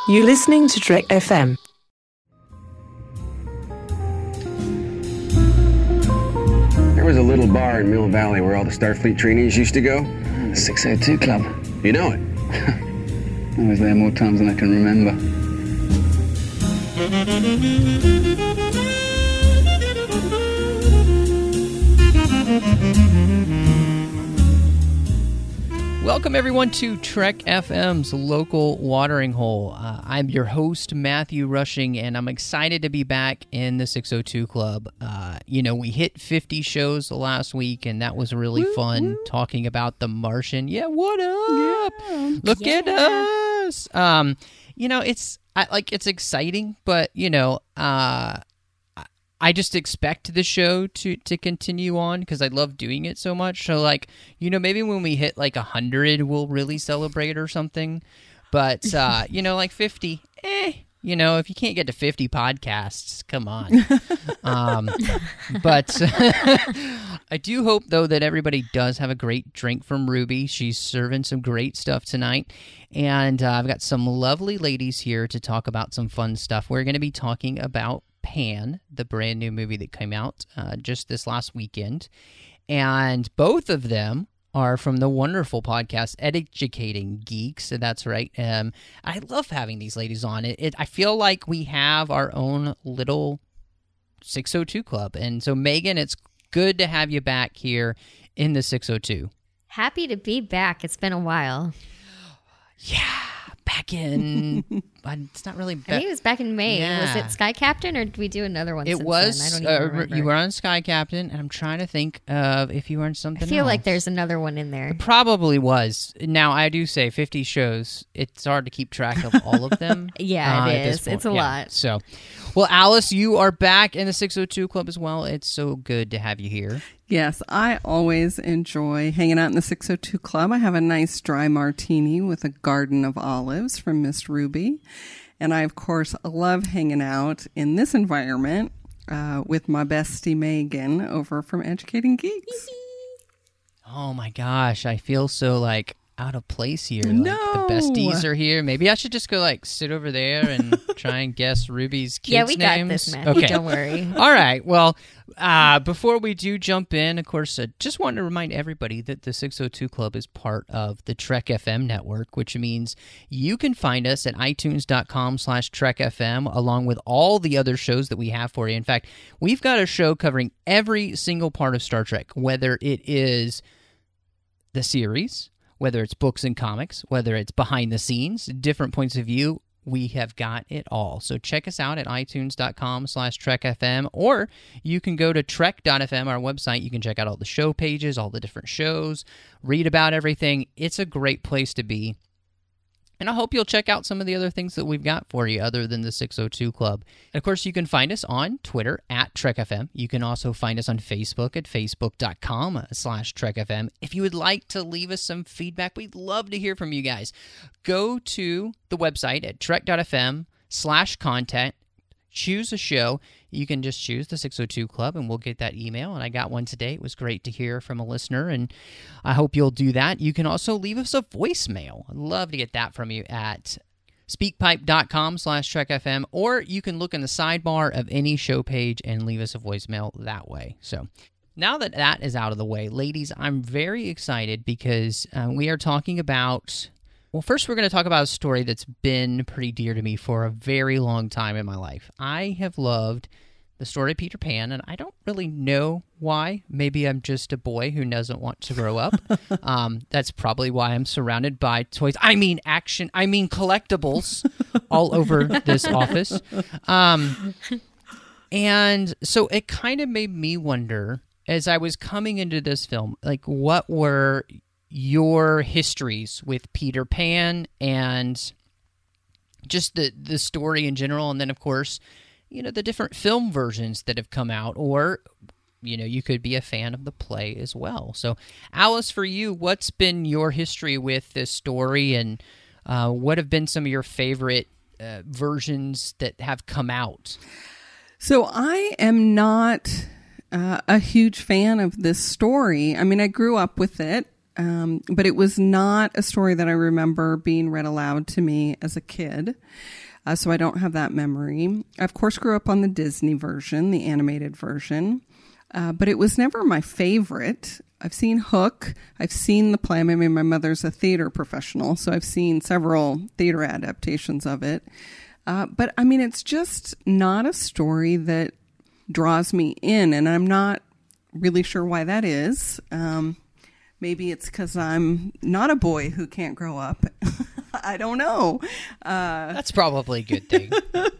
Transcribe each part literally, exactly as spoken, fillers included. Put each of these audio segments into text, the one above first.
You're listening to Trek F M. There was a little bar in Mill Valley where all the Starfleet trainees used to go. The six oh two Club. You know it? I was there more times than I can remember. Welcome, everyone, to Trek F M's Local Watering Hole. Uh, I'm your host, Matthew Rushing, and I'm excited to be back in the six oh two Club. Uh, you know, we hit fifty shows last week, and that was really woo, fun, woo. talking about The Martian. Yeah, what up? Yeah. Look yeah. at us. Um, you know, it's I, like it's exciting, but, you know, uh, I just expect the show to, to continue on because I love doing it so much. So, like, you know, maybe when we hit, like, one hundred, we'll really celebrate or something. But, uh, you know, like fifty, eh. You know, if you can't get to fifty podcasts, come on. um, but I do hope, though, that everybody does have a great drink from Ruby. She's serving some great stuff tonight. And uh, I've got some lovely ladies here to talk about some fun stuff. We're going to be talking about Pan, the brand new movie that came out uh, just this last weekend. And both of them are from the wonderful podcast Educating Geeks. So that's right. Um, I love having these ladies on. It, it I feel like we have our own little six oh two Club. And so, Megan, it's good to have you back here in the six oh two. Happy to be back. It's been a while. Yeah. Back in, it's not really back. I think it was back in May. Yeah. Was it Sky Captain, or did we do another one? It since was. Then? I don't even uh, remember. You were on Sky Captain, and I'm trying to think of if you were on something else. I feel else. like there's another one in there. It probably was. Now, I do say fifty shows. It's hard to keep track of all of them. yeah, uh, it is. It's a yeah. lot. So, well, Alice, you are back in the six oh two Club as well. It's so good to have you here. Yes, I always enjoy hanging out in the six oh two Club. I have a nice dry martini with a garden of olives from Miss Ruby. And I, of course, love hanging out in this environment uh, with my bestie Megan over from Educating Geeks. Oh, my gosh. I feel so, like, out of place here. Like, no. The besties are here. Maybe I should just go, like, sit over there and try and guess Ruby's kids' yeah, we names. got this, Matthew. Okay. Don't worry. All right. Well, uh, before we do jump in, of course, uh, just wanted to remind everybody that the six oh two Club is part of the Trek F M network, which means you can find us at itunes.com slash Trek FM, along with all the other shows that we have for you. In fact, we've got a show covering every single part of Star Trek, whether it is the series, whether it's books and comics, whether it's behind the scenes, different points of view, we have got it all. So check us out at itunes.com slash TrekFM, or you can go to trek dot f m, our website. You can check out all the show pages, all the different shows, read about everything. It's a great place to be. And I hope you'll check out some of the other things that we've got for you other than the six oh two Club. And of course, you can find us on Twitter at TrekFM. You can also find us on Facebook at facebook.com slash TrekFM. If you would like to leave us some feedback, we'd love to hear from you guys. Go to the website at trek dot f m slash content. Choose a show. You can just choose the six oh two Club, and we'll get that email. And I got one today. It was great to hear from a listener, and I hope you'll do that. You can also leave us a voicemail. I'd love to get that from you at speakpipe.com slash TrekFM, or you can look in the sidebar of any show page and leave us a voicemail that way. So now that that is out of the way, ladies, I'm very excited because uh, we are talking about... Well, first we're going to talk about a story that's been pretty dear to me for a very long time in my life. I have loved the story of Peter Pan, and I don't really know why. Maybe I'm just a boy who doesn't want to grow up. um, that's probably why I'm surrounded by toys. I mean action. I mean collectibles all over this office. Um, and so it kind of made me wonder, as I was coming into this film, like what were your histories with Peter Pan and just the the story in general, and then of course, you know, the different film versions that have come out, or you know, you could be a fan of the play as well. So, Alice, for you, what's been your history with this story, and uh, what have been some of your favorite uh, versions that have come out? So, I am not uh, a huge fan of this story. I mean, I grew up with it. Um, but it was not a story that I remember being read aloud to me as a kid. Uh, so I don't have that memory. I, of course, grew up on the Disney version, the animated version. Uh, but it was never my favorite. I've seen Hook. I've seen the play. I mean, my mother's a theater professional, so I've seen several theater adaptations of it. Uh, but, I mean, it's just not a story that draws me in, and I'm not really sure why that is. Um, maybe it's because I'm not a boy who can't grow up. I don't know. Uh, That's probably a good thing.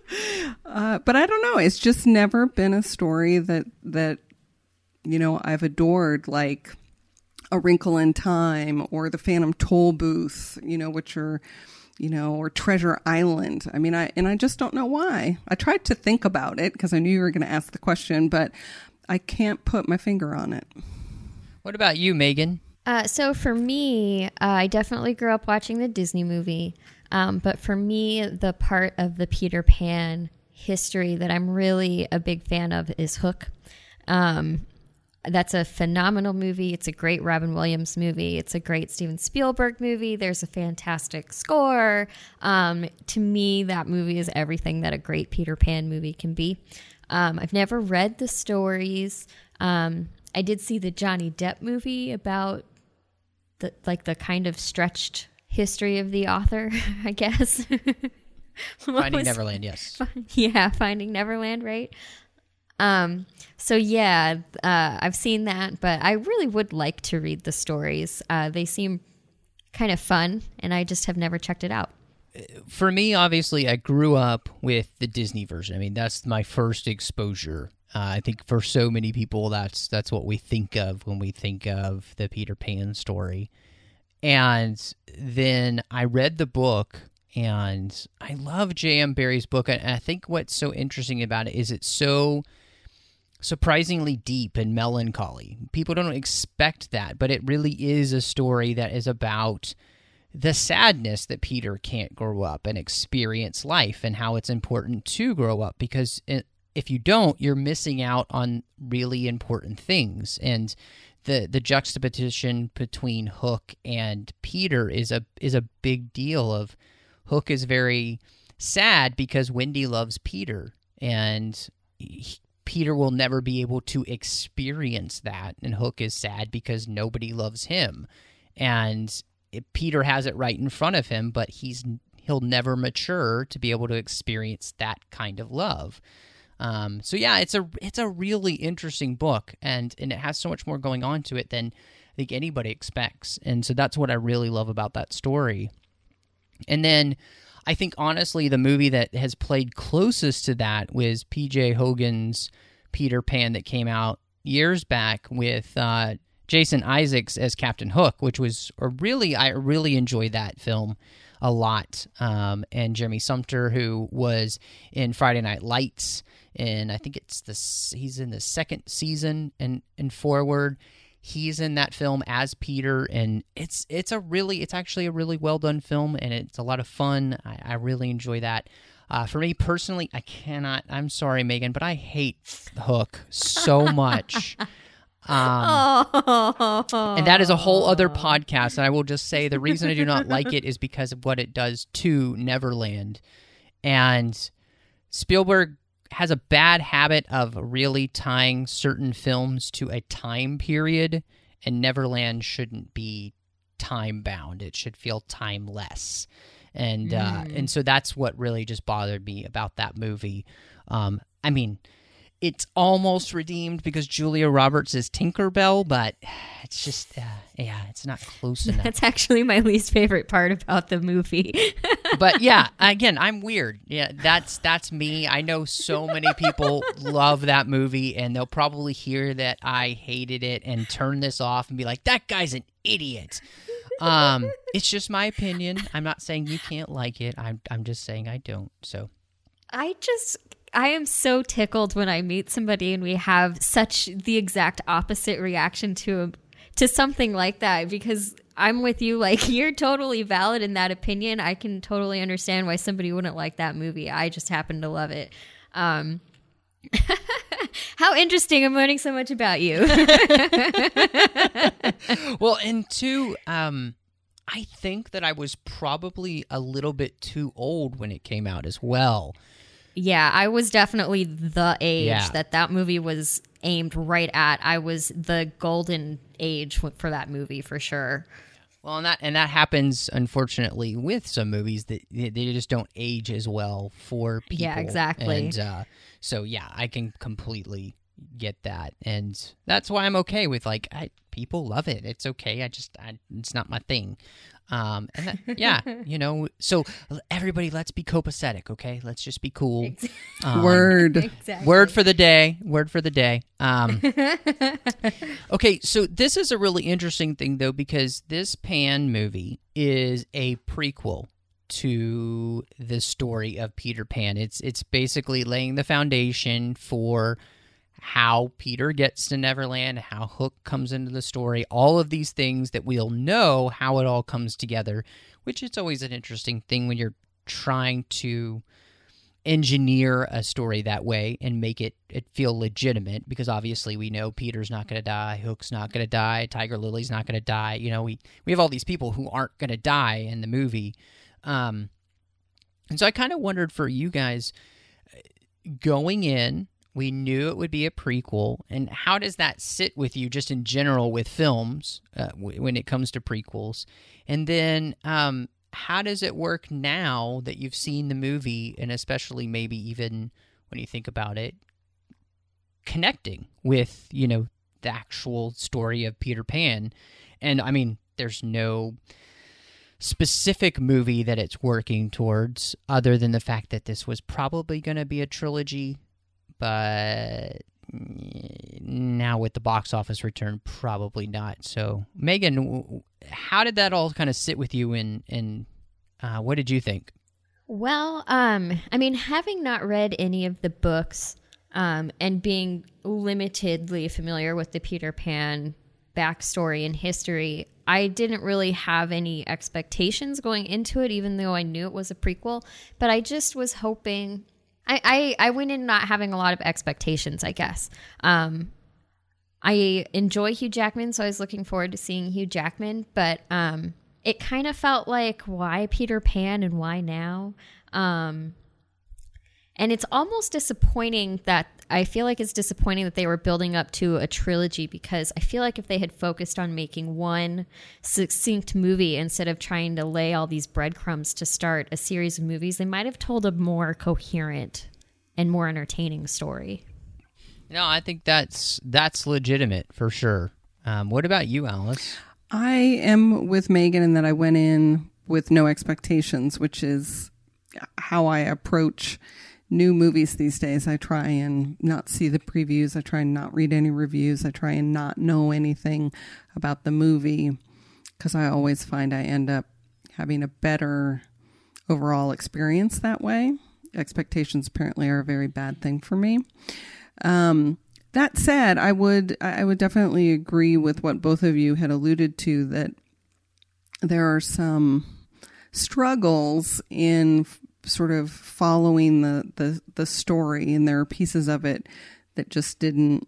uh, but I don't know. It's just never been a story that, that, you know, I've adored, like A Wrinkle in Time or The Phantom Toll Booth, you know, which are, you know, or Treasure Island. I mean, I, and I just don't know why. I tried to think about it because I knew you were going to ask the question, but I can't put my finger on it. What about you, Megan? Uh, so for me, uh, I definitely grew up watching the Disney movie. Um, but for me, the part of the Peter Pan history that I'm really a big fan of is Hook. Um, that's a phenomenal movie. It's a great Robin Williams movie. It's a great Steven Spielberg movie. There's a fantastic score. Um, to me, that movie is everything that a great Peter Pan movie can be. Um, I've never read the stories. Um, I did see the Johnny Depp movie about the like the kind of stretched history of the author, I guess. Finding was, Neverland, yes. Yeah, Finding Neverland, right? Um, so yeah, uh, I've seen that, but I really would like to read the stories. Uh, they seem kind of fun, and I just have never checked it out. For me, obviously, I grew up with the Disney version. I mean, that's my first exposure. Uh, I think for so many people, that's that's what we think of when we think of the Peter Pan story. And then I read the book, and I love J M. Barrie's book. And I think what's so interesting about it is it's so surprisingly deep and melancholy. People don't expect that, but it really is a story that is about the sadness that Peter can't grow up and experience life, and how it's important to grow up, because it, if you don't, you're missing out on really important things. And the the juxtaposition between Hook and Peter is a is a big deal. Of Hook is very sad because Wendy loves Peter, and he, Peter will never be able to experience that. And Hook is sad because nobody loves him, and it, Peter has it right in front of him, but he's he'll never mature to be able to experience that kind of love. Um, so yeah, it's a it's a really interesting book, and, and it has so much more going on to it than I think anybody expects. And so that's what I really love about that story. And then I think, honestly, the movie that has played closest to that was P J Hogan's Peter Pan that came out years back with uh, Jason Isaacs as Captain Hook, which was a really, I really enjoyed that film a lot. Um, and Jeremy Sumpter, who was in Friday Night Lights, and I think it's the he's in the second season and and forward. He's in that film as Peter, and it's it's a really it's actually a really well done film, and it's a lot of fun. I, I really enjoy that. Uh, for me personally, I cannot. I'm sorry, Megan, but I hate Hook so much. Um, and that is a whole other podcast, and I will just say the reason I do not like it is because of what it does to Neverland. And Spielberg has a bad habit of really tying certain films to a time period, and Neverland shouldn't be time-bound. It should feel timeless. And mm. uh, and so that's what really just bothered me about that movie. Um, I mean... It's almost redeemed because Julia Roberts is Tinkerbell, but it's just, uh, yeah, it's not close enough. That's actually my least favorite part about the movie. But yeah, again, I'm weird. Yeah, that's that's me. I know so many people love that movie, and they'll probably hear that I hated it and turn this off and be like, that guy's an idiot. Um, it's just my opinion. I'm not saying you can't like it. I'm I'm just saying I don't. So I just... I am so tickled when I meet somebody and we have such the exact opposite reaction to a, to something like that, because I'm with you. Like, you're totally valid in that opinion. I can totally understand why somebody wouldn't like that movie. I just happen to love it. Um, how interesting. I'm learning so much about you. Well, and two, um, I think that I was probably a little bit too old when it came out as well. Yeah, I was definitely the age Yeah. that that movie was aimed right at. I was the golden age for that movie for sure. Well, and that and that happens, unfortunately, with some movies that they just don't age as well for people. Yeah, exactly. And uh, so, yeah, I can completely get that, and that's why I'm okay with like I, people love it. It's okay. I just I, it's not my thing. Um, and that, yeah, you know. So everybody, let's be copacetic, okay? Let's just be cool. Um, Word. Exactly. Word for the day. Word for the day. Um, okay, so this is a really interesting thing, though, because this Pan movie is a prequel to the story of Peter Pan. It's it's basically laying the foundation for how Peter gets to Neverland, how Hook comes into the story, all of these things that we'll know how it all comes together, which is always an interesting thing when you're trying to engineer a story that way and make it, it feel legitimate, because obviously we know Peter's not going to die, Hook's not going to die, Tiger Lily's not going to die. You know, we, we have all these people who aren't going to die in the movie. Um, and so I kind of wondered for you guys, going in, we knew it would be a prequel, and how does that sit with you just in general with films uh, w- when it comes to prequels? And then um, how does it work now that you've seen the movie, and especially maybe even when you think about it, connecting with, you know, the actual story of Peter Pan? And, I mean, there's no specific movie that it's working towards other than the fact that this was probably going to be a trilogy, but now with the box office return, probably not. So, Megan, how did that all kind of sit with you, and and uh, what did you think? Well, um, I mean, having not read any of the books um, and being limitedly familiar with the Peter Pan backstory and history, I didn't really have any expectations going into it, even though I knew it was a prequel. But I just was hoping... I, I, I went in not having a lot of expectations, I guess. Um, I enjoy Hugh Jackman, so I was looking forward to seeing Hugh Jackman, but um, it kind of felt like, why Peter Pan and why now? Um, and it's almost disappointing that, I feel like it's disappointing that they were building up to a trilogy, because I feel like if they had focused on making one succinct movie instead of trying to lay all these breadcrumbs to start a series of movies, they might have told a more coherent and more entertaining story. No, I think that's that's legitimate for sure. Um, what about you, Alice? I am with Megan in that I went in with no expectations, which is how I approach new movies these days. I try and not see the previews. I try and not read any reviews. I try and not know anything about the movie, because I always find I end up having a better overall experience that way. Expectations apparently are a very bad thing for me. Um, that said, I would I would definitely agree with what both of you had alluded to, that there are some struggles in sort of following the, the, the story, and there are pieces of it that just didn't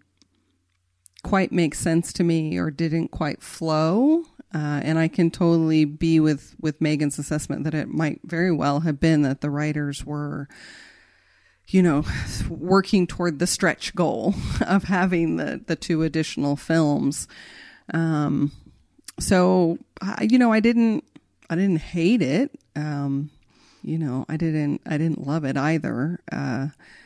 quite make sense to me or didn't quite flow. Uh, and I can totally be with, with Megan's assessment that it might very well have been that the writers were, you know, working toward the stretch goal of having the, the two additional films. Um, so, I, you know, I didn't, I didn't hate it. Um, You know, I didn't, I didn't love it either. Uh,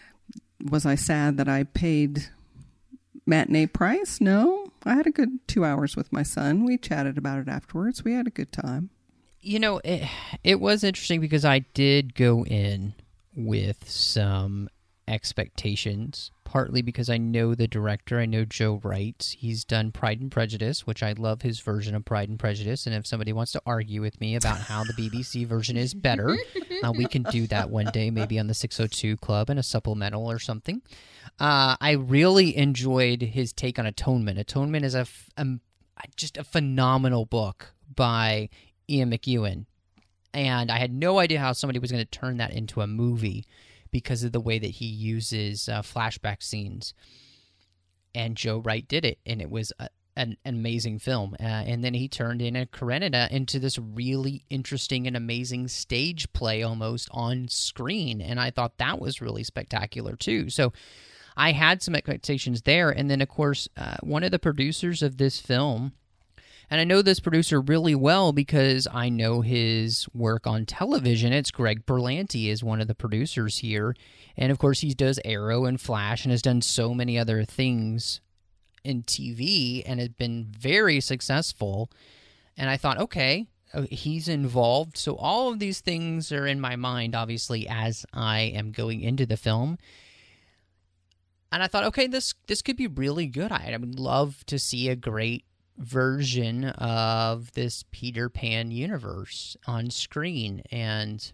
was I sad that I paid matinee price? No, I had a good two hours with my son. We chatted about it afterwards. We had a good time. You know, it, it was interesting because I did go in with some expectations, partly because I know the director. I know Joe Wright. He's done Pride and Prejudice, which I love his version of Pride and Prejudice. And if somebody wants to argue with me about how the B B C version is better, uh, we can do that one day, maybe on the six oh two Club and a supplemental or something. Uh, I really enjoyed his take on Atonement. Atonement is a, a just a phenomenal book by Ian McEwan. And I had no idea how somebody was going to turn that into a movie, because of the way that he uses uh, flashback scenes. And Joe Wright did it, and it was uh, an, an amazing film. Uh, and then he turned in a Karenina into this really interesting and amazing stage play almost on screen. And I thought that was really spectacular too. So I had some expectations there. And then, of course, uh, one of the producers of this film, and I know this producer really well because I know his work on television. It's Greg Berlanti is one of the producers here. And, of course, he does Arrow and Flash and has done so many other things in T V and has been very successful. And I thought, okay, he's involved. So all of these things are in my mind, obviously, as I am going into the film. And I thought, okay, this this could be really good. I, I would love to see a great version of this Peter Pan universe on screen. And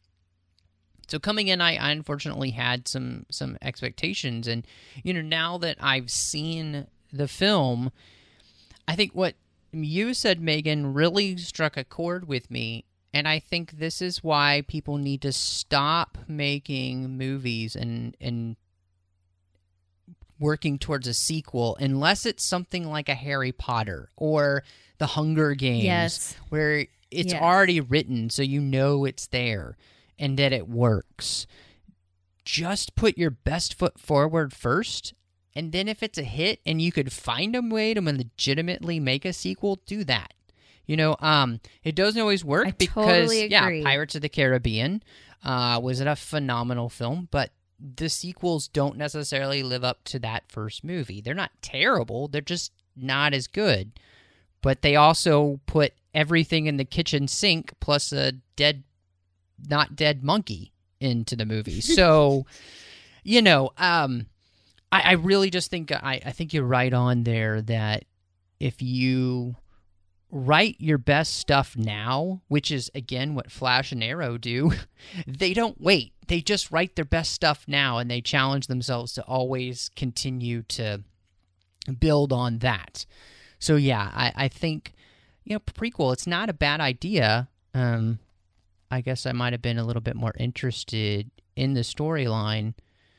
so coming in, I, I unfortunately had some some expectations. And, you know, now that I've seen the film, I think what you said, Megan, really struck a chord with me. And I think this is why people need to stop making movies and and working towards a sequel unless it's something like a Harry Potter or the Hunger Games, Yes. where it's Yes. already written so you know it's there and that it works. Just put your best foot forward first, and then if it's a hit and you could find a way to legitimately make a sequel, do that. You know, um, it doesn't always work I because, totally yeah, agree. Pirates of the Caribbean uh, was a phenomenal film, but the sequels don't necessarily live up to that first movie. They're not terrible. They're just not as good. But they also put everything in the kitchen sink plus a dead, not dead monkey into the movie. So, you know, um, I, I really just think I, I think you're right on there that if you write your best stuff now, which is, again, what Flash and Arrow do, they don't wait. They just write their best stuff now, and they challenge themselves to always continue to build on that. So, yeah, I, I think, you know, prequel, it's not a bad idea. Um, I guess I might have been a little bit more interested in the storyline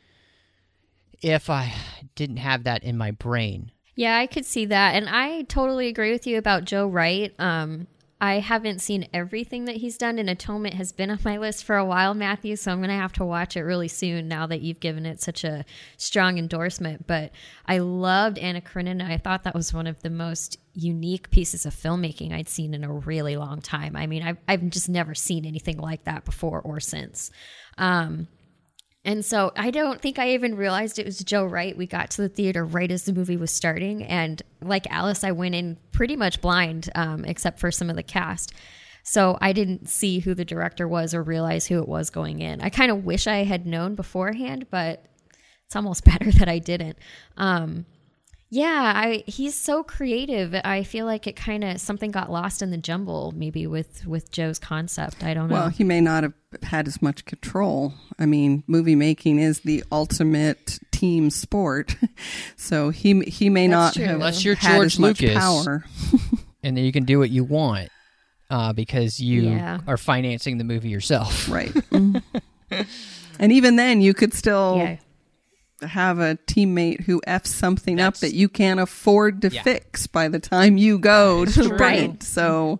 if I didn't have that in my brain. Yeah, I could see that. And I totally agree with you about Joe Wright. Um, I haven't seen everything that he's done, and Atonement has been on my list for a while, Matthew, so I'm going to have to watch it really soon now that you've given it such a strong endorsement. But I loved Anna Karenina. I thought that was one of the most unique pieces of filmmaking I'd seen in a really long time. I mean, I've, I've just never seen anything like that before or since. Um And so I don't think I even realized it was Joe Wright. We got to the theater right as the movie was starting. And like Alice, I went in pretty much blind, um, except for some of the cast. So I didn't see who the director was or realize who it was going in. I kind of wish I had known beforehand, but it's almost better that I didn't. Um, yeah, I he's so creative. I feel like it kind of, something got lost in the jumble maybe with, with Joe's concept. I don't know. Well, he may not have had as much control. I mean, movie making is the ultimate team sport. So he he may That's not true. have Unless you're had George as much Lucas. power. And then you can do what you want uh, because you Yeah. are financing the movie yourself. Right. Mhm. And even then, you could still yeah. have a teammate who F's something up That's- that you can't afford to Yeah. fix by the time you go to true. the Right. print. So,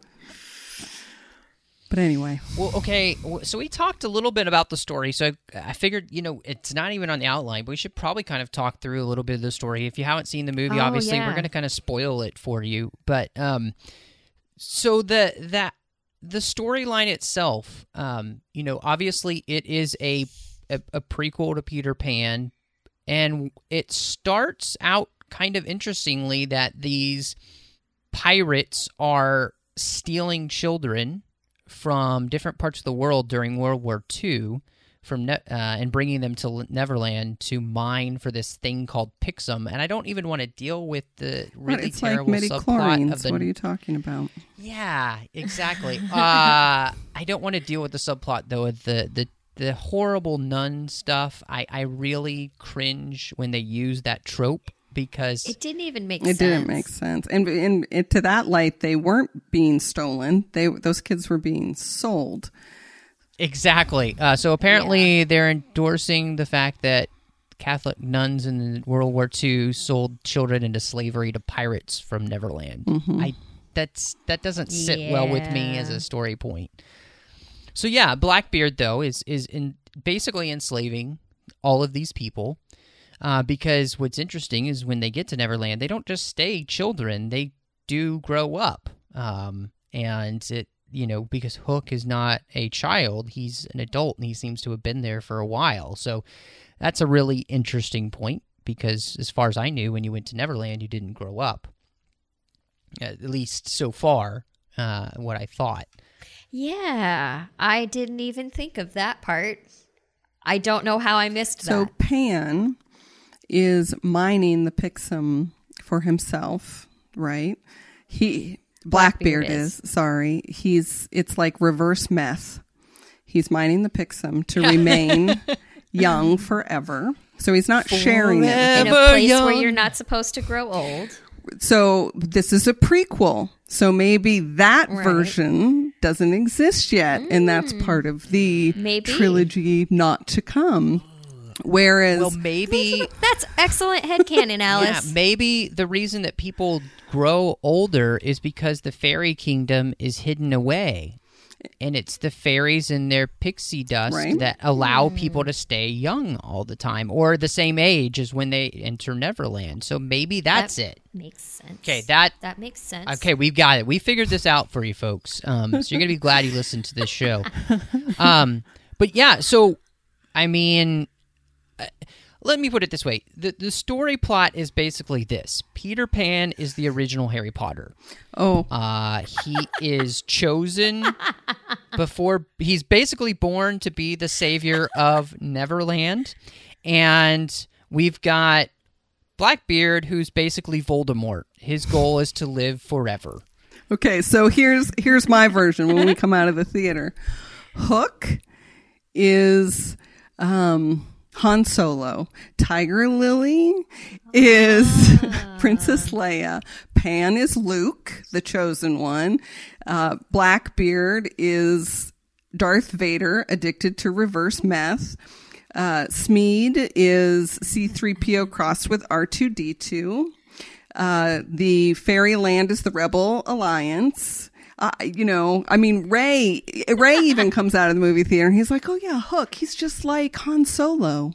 but anyway. Well, okay, w- so we talked a little bit about the story, so I, I figured, you know, it's not even on the outline, but we should probably kind of talk through a little bit of the story. If you haven't seen the movie, Oh, obviously, yeah. we're going to kind of spoil it for you. But, um, so the, that, the storyline itself, um, you know, obviously it is a, a, a prequel to Peter Pan, and it starts out kind of interestingly that these pirates are stealing children from different parts of the world during World War Two from ne- uh, and bringing them to Neverland to mine for this thing called Pixum. And I don't even want to deal with the What, really it's like terrible subplot midichlorians. of the... What are you talking about? Yeah, exactly. uh, I don't want to deal with the subplot, though, of the, the, the horrible nun stuff. I, I really cringe when they use that trope because... It didn't even make It sense. didn't make sense. And, and, and to that light, they weren't being stolen. They Those kids were being sold. Exactly. Uh, so apparently they're endorsing the fact that Catholic nuns in World War Two sold children into slavery to pirates from Neverland. Mm-hmm. I that's that doesn't sit Yeah. well with me as a story point. So yeah, Blackbeard though is is in basically enslaving all of these people. Uh, because what's interesting is when they get to Neverland, they don't just stay children; they do grow up. Um, and it, you know, because Hook is not a child; he's an adult, and he seems to have been there for a while. So that's a really interesting point. Because as far as I knew, when you went to Neverland, you didn't grow up. At least so far, uh, what I thought. Yeah, I didn't even think of that part. I don't know how I missed So that. Pan is mining the Pixum for himself, right? He Blackbeard, Blackbeard is. is. Sorry. He's it's like reverse meth. He's mining the Pixum to remain young forever. So he's not sharing it. In a Ever place where young. you're not supposed to grow old. So this is a prequel. So maybe that Right. version doesn't exist yet, and that's part of the Maybe. trilogy not to come. Whereas Well, maybe. That's excellent headcanon, Yeah, Alice. maybe the reason that people grow older is because the fairy kingdom is hidden away. And it's the fairies and their pixie dust Right. that allow people to stay young all the time or the same age as when they enter Neverland. So maybe that's That it. Makes sense. Okay, that That makes sense. Okay, we've got it. We figured this out for you folks. Um, so you're going to be glad you listened to this show. Um, but yeah, so, I mean, uh, let me put it this way. The, the story plot is basically this. Peter Pan is the original Harry Potter. oh, Uh, he is chosen before, he's basically born to be the savior of Neverland. And we've got Blackbeard, who's basically Voldemort. His goal is to live forever. okay. So here's here's my version when we come out of the theater. Hook is um, Han Solo. Tiger Lily is Princess Leia. Pan is Luke, the chosen one. Uh, Blackbeard is Darth Vader, addicted to reverse meth. Uh, Smeed is C three P O crossed with R two D two. Uh, the Fairyland is the Rebel Alliance. Uh, you know, I mean, Ray, Ray even comes out of the movie theater and he's like, oh yeah, Hook. He's just like Han Solo.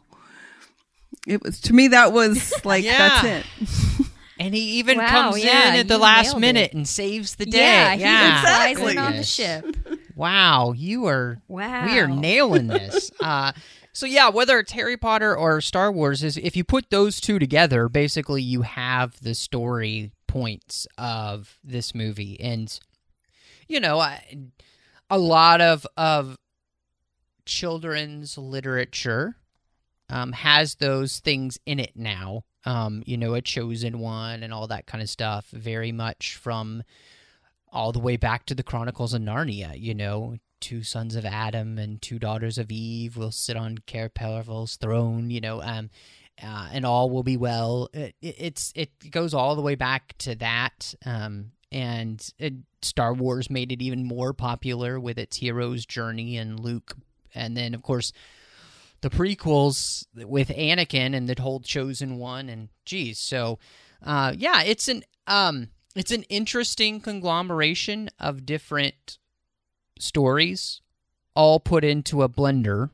It was, to me, that was like, Yeah. that's it. And he even Wow, comes yeah, in at the you last nailed minute it. and saves the day. Yeah, he yeah. flies Exactly. in on the Goodness. ship. Wow, you are Wow. we are nailing this. uh, so yeah, whether it's Harry Potter or Star Wars, is if you put those two together, basically you have the story points of this movie, and you know, I, a lot of of children's literature um, has those things in it now. Um, you know, A Chosen One and all that kind of stuff, very much from all the way back to the Chronicles of Narnia. You know, two sons of Adam and two daughters of Eve will sit on Cair Paravel's throne. You know, um, uh, and all will be well. It, it, it's it goes all the way back to that. Um, and it, Star Wars made it even more popular with its hero's journey and Luke, and then of course the prequels with Anakin and the whole Chosen One, and geez, so uh, yeah, it's an um, it's an interesting conglomeration of different stories, all put into a blender,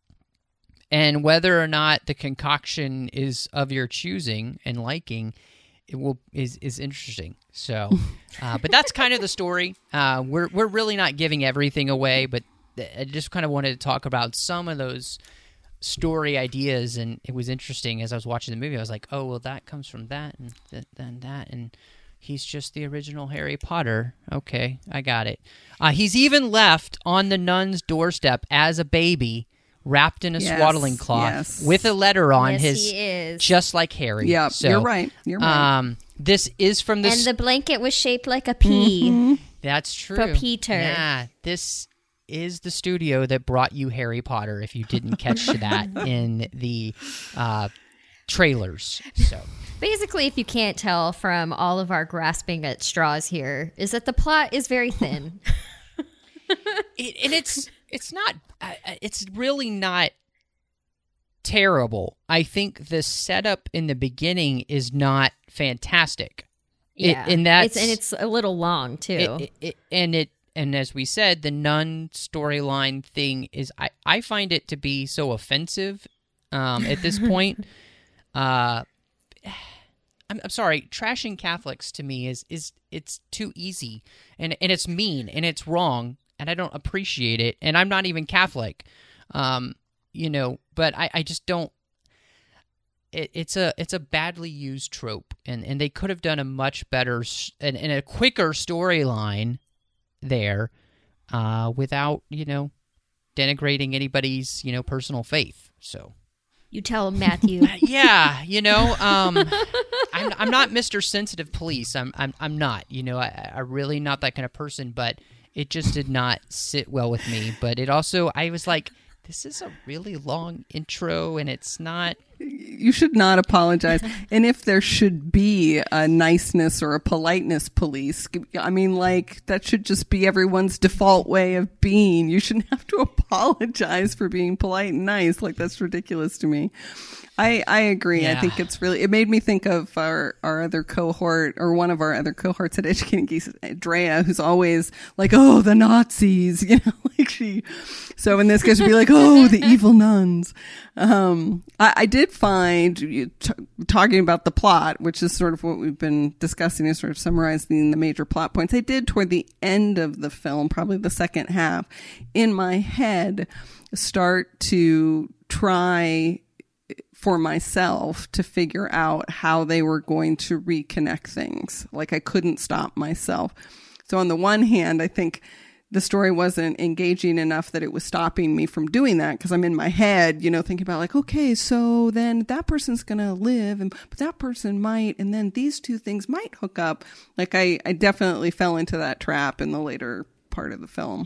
and whether or not the concoction is of your choosing and liking, it will is is interesting. So, uh, but that's kind of the story. Uh, we're we're really not giving everything away, but I just kind of wanted to talk about some of those story ideas, and it was interesting as I was watching the movie. I was like, oh well, that comes from that, and th- then that, and he's just the original Harry Potter. Okay, I got it. Uh, he's even left on the nun's doorstep as a baby, wrapped in a Yes, swaddling cloth yes. with a letter on Yes, his, he is. just like Harry. Yeah, so, you're right. You're right. Um, this is from the. And the blanket was shaped like a pea. That's true. for Peter. Yeah, this is the studio that brought you Harry Potter. If you didn't catch that in the uh, trailers, so. Basically, if you can't tell from all of our grasping at straws here, is that the plot is very thin. It, and it's it's not uh, it's really not terrible. I think the setup in the beginning is not fantastic. Yeah, it, and that's it's, and it's a little long too. It, it, it, and it and as we said, the nun storyline thing is I, I find it to be so offensive um, at this point. uh, I'm, I'm sorry, trashing Catholics to me is is it's too easy, and and it's mean and it's wrong, and I don't appreciate it. And I'm not even Catholic, um, you know, but I, I just don't. It, it's a it's a badly used trope, and, and they could have done a much better and, and a quicker storyline there, uh, without you know denigrating anybody's you know personal faith. So you tell him, Matthew. Yeah, you know, um, I'm I'm not Mister Sensitive Police. I'm I'm I'm not. You know, I I'm really not that kind of person. But it just did not sit well with me. But it also, I was like, this is a really long intro, and it's not. You should not apologize. And if there should be a niceness or a politeness police, I mean, like, that should just be everyone's default way of being. You shouldn't have to apologize for being polite and nice. Like, that's ridiculous to me. I, I agree. Yeah. I think it's really, it made me think of our, our other cohort, or one of our other cohorts at Educating Geese, Drea, who's always like, oh, the Nazis, you know, like she, so in this case would be like, oh, the evil nuns. Um, I, I did find, you t- talking about the plot, which is sort of what we've been discussing, is sort of summarizing the major plot points. I did toward the end of the film, probably the second half, in my head, start to try for myself to figure out how they were going to reconnect things. Like, I couldn't stop myself. So on the one hand, I think the story wasn't engaging enough that it was stopping me from doing that, because I'm in my head, you know, thinking about like, okay, so then that person's going to live, and but that person might, and then these two things might hook up. Like, I, I definitely fell into that trap in the later part of the film.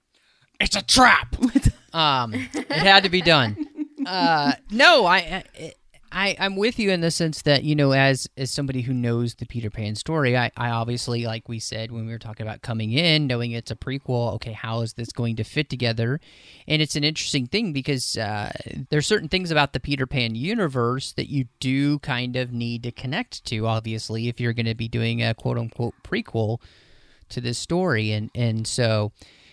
It's a trap. um, it had to be done. Uh, no, I, I, I'm with you in the sense that, you know, as as somebody who knows the Peter Pan story, I, I obviously, like we said when we were talking about coming in, knowing it's a prequel, okay, how is this going to fit together? And it's an interesting thing because uh, there's certain things about the Peter Pan universe that you do kind of need to connect to, obviously, if you're going to be doing a quote-unquote prequel to this story. And, and so,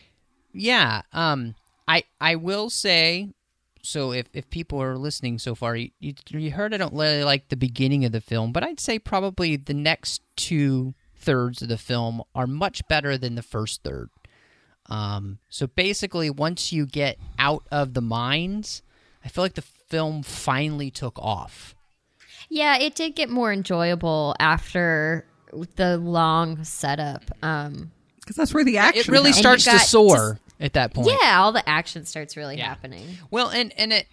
yeah, um, I I will say... So if, if people are listening so far, you, you, you heard I don't really like the beginning of the film, but I'd say probably the next two thirds of the film are much better than the first third. Um, so basically, once you get out of the mines, I feel like the film finally took off. Yeah, it did get more enjoyable after the long setup. Um, Because that's where the action It really happens. starts to got soar. to- At that point, yeah, all the action starts really Yeah. happening. Well, and and it,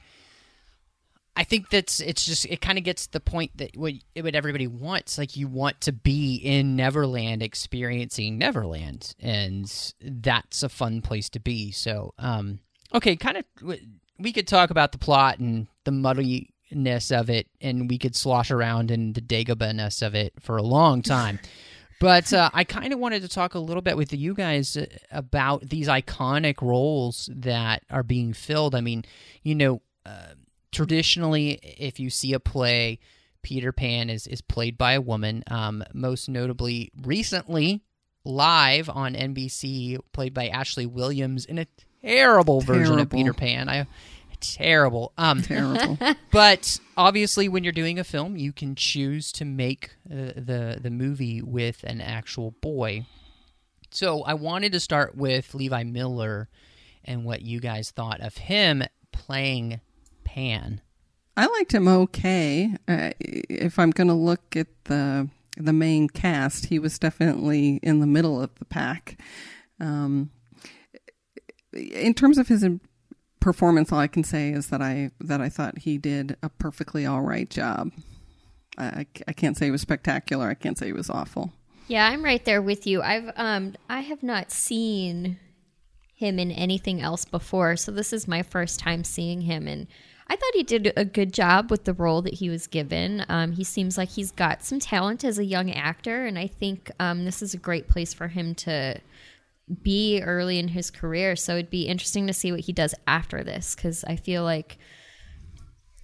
I think that's it's just it kind of gets to the point that what what everybody wants. Like, you want to be in Neverland, experiencing Neverland, and that's a fun place to be. So, um, okay, kind of we could talk about the plot and the muddiness of it, and we could slosh around in the Dagobah-ness of it for a long time. But uh, I kind of wanted to talk a little bit with you guys about these iconic roles that are being filled. I mean, you know, uh, traditionally, if you see a play, Peter Pan is, is played by a woman. Um, most notably, recently, live on N B C, played by Ashley Williams in a terrible version of Terrible. Peter Pan. I Terrible. Um, Terrible. But obviously, when you're doing a film, you can choose to make uh, the the movie with an actual boy. So I wanted to start with Levi Miller and what you guys thought of him playing Pan. I liked him okay. Uh, if I'm going to look at the the main cast, he was definitely in the middle of the pack. Um, in terms of his performance, all I can say is that I that I thought he did a perfectly all right job. I, I can't say he was spectacular. I can't say he was awful. Yeah, I'm right there with you. I've um I have not seen him in anything else before, so this is my first time seeing him, and I thought he did a good job with the role that he was given. Um, he seems like he's got some talent as a young actor, and I think um, this is a great place for him to be early in his career. So it'd be interesting to see what he does after this, because I feel like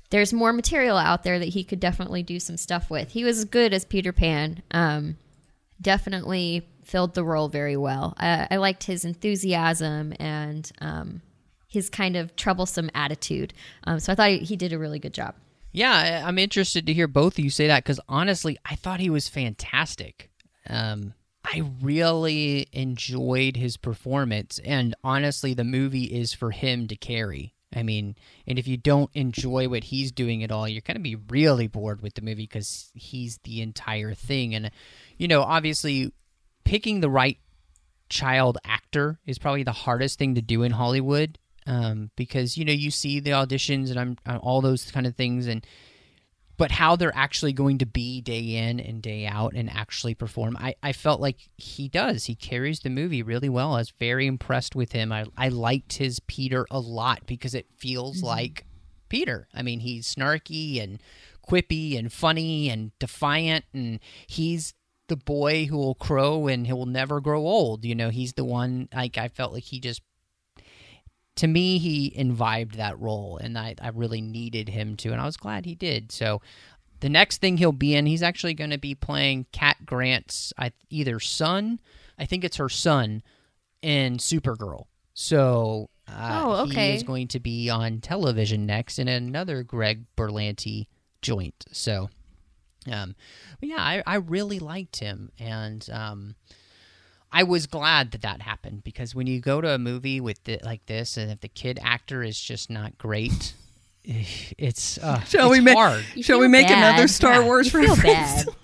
there's more material out there that he could definitely do some stuff with. He was good as Peter Pan. Um, definitely filled the role very well. I, I liked his enthusiasm and um, his kind of troublesome attitude. Um, so I thought he, he did a really good job. Yeah, I- I'm interested to hear both of you say that because honestly, I thought he was fantastic. Um, I really enjoyed his performance, and honestly, the movie is for him to carry. I mean, and if you don't enjoy what he's doing at all, you're going to be really bored with the movie because he's the entire thing. And, you know, obviously, picking the right child actor is probably the hardest thing to do in Hollywood um, because, you know, you see the auditions and I'm, I'm all those kind of things, and but how they're actually going to be day in and day out and actually perform, I, I felt like he does. He carries the movie really well. I was very impressed with him. I, I liked his Peter a lot because it feels mm-hmm. like Peter. I mean, he's snarky and quippy and funny and defiant, and he's the boy who will crow and he will never grow old. You know, he's the one, like, I felt like he just, to me, he imbibed that role, and I, I really needed him to, and I was glad he did. So the next thing he'll be in, he's actually going to be playing Cat Grant's I, either son, I think it's her son, in Supergirl. So uh, oh, okay. he is going to be on television next in another Greg Berlanti joint. So, um, but yeah, I, I really liked him, and um, I was glad that that happened because when you go to a movie with the, like this, and if the kid actor is just not great, it's uh, shall it's we hard. Make, shall we make bad. another Star yeah, Wars you feel reference? bad.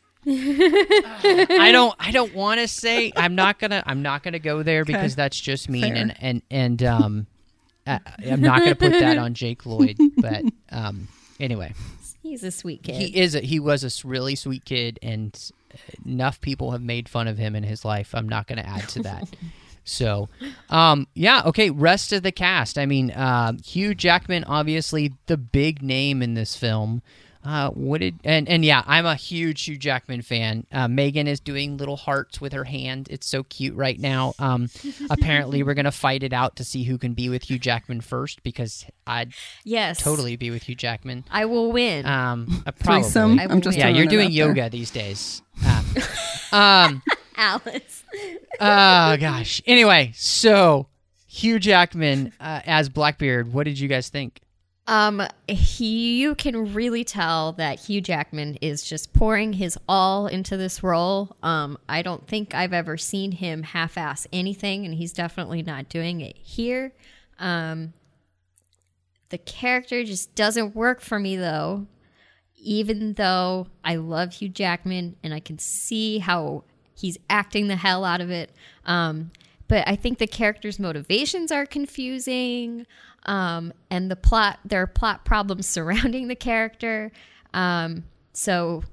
I don't. I don't want to say. I'm not gonna. I'm not gonna go there Okay. because that's just mean, Fair. and and and um, I, I'm not gonna put that on Jake Lloyd. But um, anyway, He's a sweet kid. he is. A, he was a s- really sweet kid, and enough people have made fun of him in his life. I'm not gonna add to that. So, um, yeah, okay. Rest of the cast. I mean, uh, Hugh Jackman, obviously the big name in this film. Uh, what did and and yeah, I'm a huge Hugh Jackman fan. Uh, Megan is doing little hearts with her hand. It's so cute right now. Um, apparently, we're gonna fight it out to see who can be with Hugh Jackman first because I'd yes. totally be with Hugh Jackman. I will win. Um, uh, probably. Threesome. I I'm just Yeah, throwing you're it doing out there. yoga these days. Uh, um. Alice. Oh gosh. Anyway, so Hugh Jackman uh, as Blackbeard. What did you guys think? Um, he, you can really tell that Hugh Jackman is just pouring his all into this role. Um, I don't think I've ever seen him half-ass anything, and he's definitely not doing it here. Um, the character just doesn't work for me, though. Even though I love Hugh Jackman, and I can see how he's acting the hell out of it. Um, but I think the character's motivations are confusing. Um, and the plot, there are plot problems surrounding the character. Um, so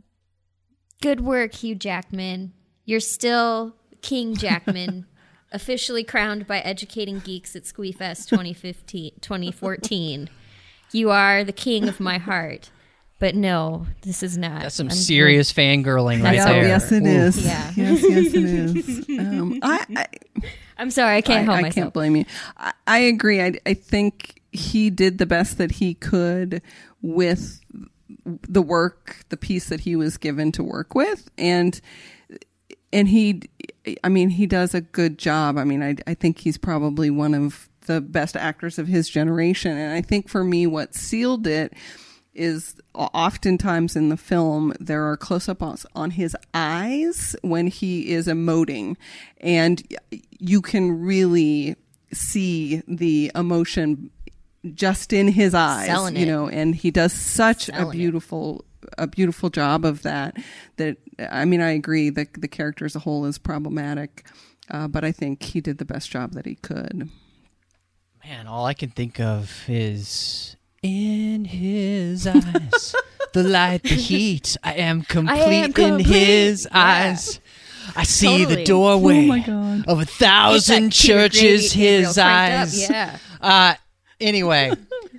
good work, Hugh Jackman. You're still King Jackman, officially crowned by Educating Geeks at Squeefest twenty fifteen, twenty fourteen. You are the king of my heart. But no, this is not. That's some I'm- serious fangirling right yeah, there. yes, it Ooh. is. Yeah. Yes, yes, it is. Um, I, I, I'm sorry, I can't I, help I myself. can't blame you. I, I agree. I, I think he did the best that he could with the work, the piece that he was given to work with, and and he, I mean, he does a good job. I mean, I I think he's probably one of the best actors of his generation, and I think for me, what sealed it is oftentimes in the film there are close-ups on his eyes when he is emoting, and you can really see the emotion just in his eyes. Selling you it. know, and he does such Selling a it. beautiful a beautiful job of that. That I mean, I agree that the character as a whole is problematic, uh, but I think he did the best job that he could. Man, all I can think of is in his eyes, the light, the heat. I am complete, I am in complete. his Yeah. eyes. I see Totally. the doorway Oh my God. of a Get that thousand Peter churches. Gabriel His cranked up, eyes. yeah. Uh, anyway,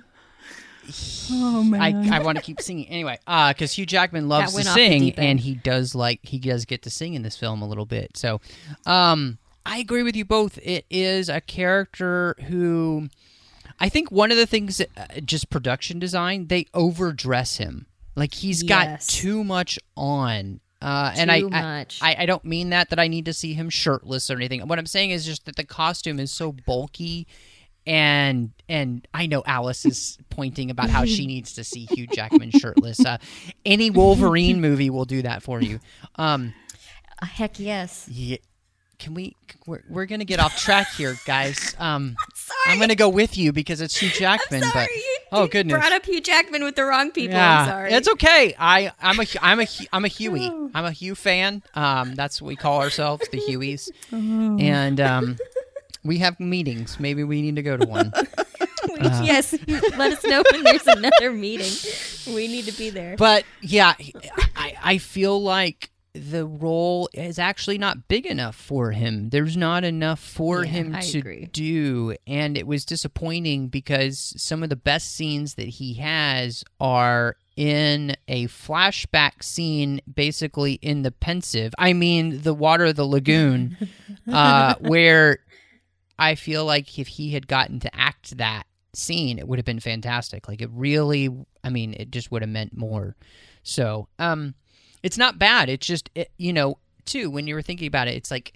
Oh man, I, I want to keep singing anyway, uh, because Hugh Jackman loves to went off the sing, deep end. and he does like he does get to sing in this film a little bit. So, um, I agree with you both. It is a character who I think one of the things, that, uh, just production design, they overdress him. Like he's got Yes. too much on. Uh, and I, Too I, much. I, I don't mean that that I need to see him shirtless or anything. What I'm saying is just that the costume is so bulky, and and I know Alice is pointing about how she needs to see Hugh Jackman shirtless. Uh, any Wolverine movie will do that for you. Um, Uh, heck yes. yeah, can we? We're, we're gonna get off track here, guys. Um, Sorry. I'm gonna go with you because it's Hugh Jackman. I'm sorry, but you, oh you goodness, brought up Hugh Jackman with the wrong people. yeah, I'm sorry. it's okay. I I'm a I'm a I'm a Huey. I'm a Hugh fan. Um, that's what we call ourselves, the Hueys. And um, we have meetings. Maybe we need to go to one. Uh, yes, let us know when there's another meeting. We need to be there. But yeah, I I feel like the role is actually not big enough for him. There's not enough for Yeah, him I to agree. do, and it was disappointing because some of the best scenes that he has are in a flashback scene, basically in the Pensive. I mean, the Water of the Lagoon, uh, where I feel like if he had gotten to act that scene, it would have been fantastic. Like it really, I mean, it just would have meant more. So, um, it's not bad. It's just, it, you know, too, when you were thinking about it, it's like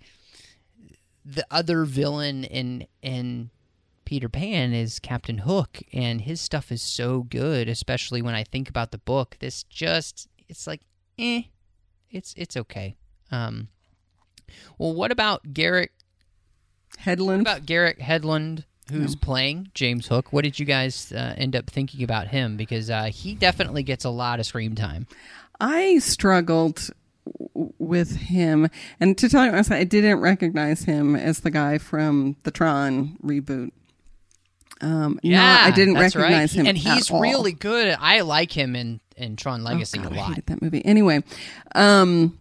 the other villain in in Peter Pan is Captain Hook, and his stuff is so good, especially when I think about the book. This just, it's like, eh, it's it's okay. Um, well, what about Garrett? What Headland. about Garrett Hedlund, who's playing James Hook? What did you guys uh, end up thinking about him? Because uh, he definitely gets a lot of screen time. I struggled w- with him, and to tell you honestly, I didn't recognize him as the guy from the Tron reboot. Um, no, I didn't that's recognize right. him, and he's at all. really good. I like him in, in Tron Legacy Oh, God, a I lot. hated that movie. Anyway, um,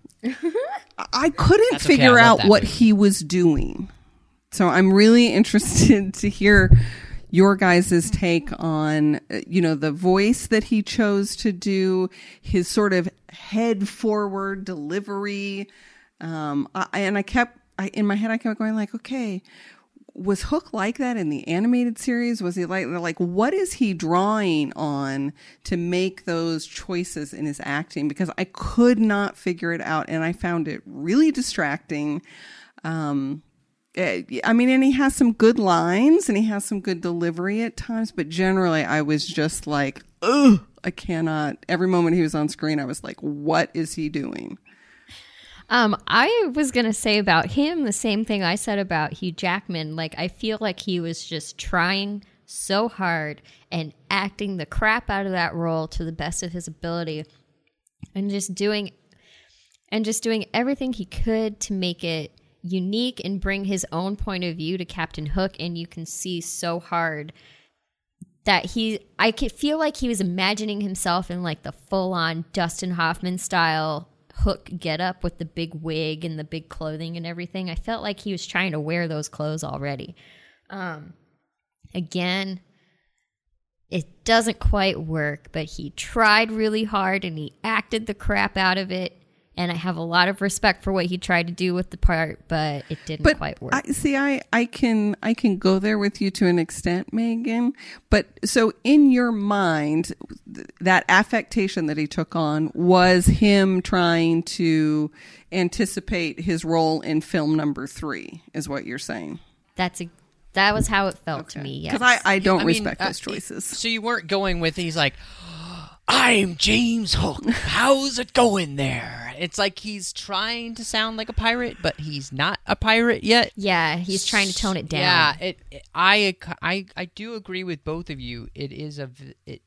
I couldn't That's okay, figure I love out that what movie. he was doing, so I'm really interested to hear your guys' take on, uh, you know, the voice that he chose to do, his sort of head forward delivery. Um, I, and I kept, I, in my head, I kept going like, okay, was Hook like that in the animated series? Was he like, like, what is he drawing on to make those choices in his acting? Because I could not figure it out, and I found it really distracting. Um, I mean, and he has some good lines and he has some good delivery at times, but generally I was just like, ugh, I cannot. Every moment he was on screen, I was like, what is he doing? Um, I was going to say about him the same thing I said about Hugh Jackman. Like, I feel like he was just trying so hard and acting the crap out of that role to the best of his ability and just doing and just doing everything he could to make it unique and bring his own point of view to Captain Hook. And you can see so hard that he, I could feel like he was imagining himself in like the full on Dustin Hoffman style Hook get up with the big wig and the big clothing and everything. I felt like he was trying to wear those clothes already. Um, again, it doesn't quite work, but he tried really hard and he acted the crap out of it. And I have a lot of respect for what he tried to do with the part, but it didn't But quite work. I see, I, I can, I can go there with you to an extent, Megan. But so in your mind, th- that affectation that he took on was him trying to anticipate his role in film number three, is what you're saying. That's a, that was how it felt to me. Yes. Because I, I don't I mean, respect uh, those choices. So you weren't going with, he's like, I'm James Hook. How's it going there? It's like he's trying to sound like a pirate, but he's not a pirate yet. Yeah, he's trying to tone it down. Yeah, it, it, I, I, I do agree with both of you. It is a. It,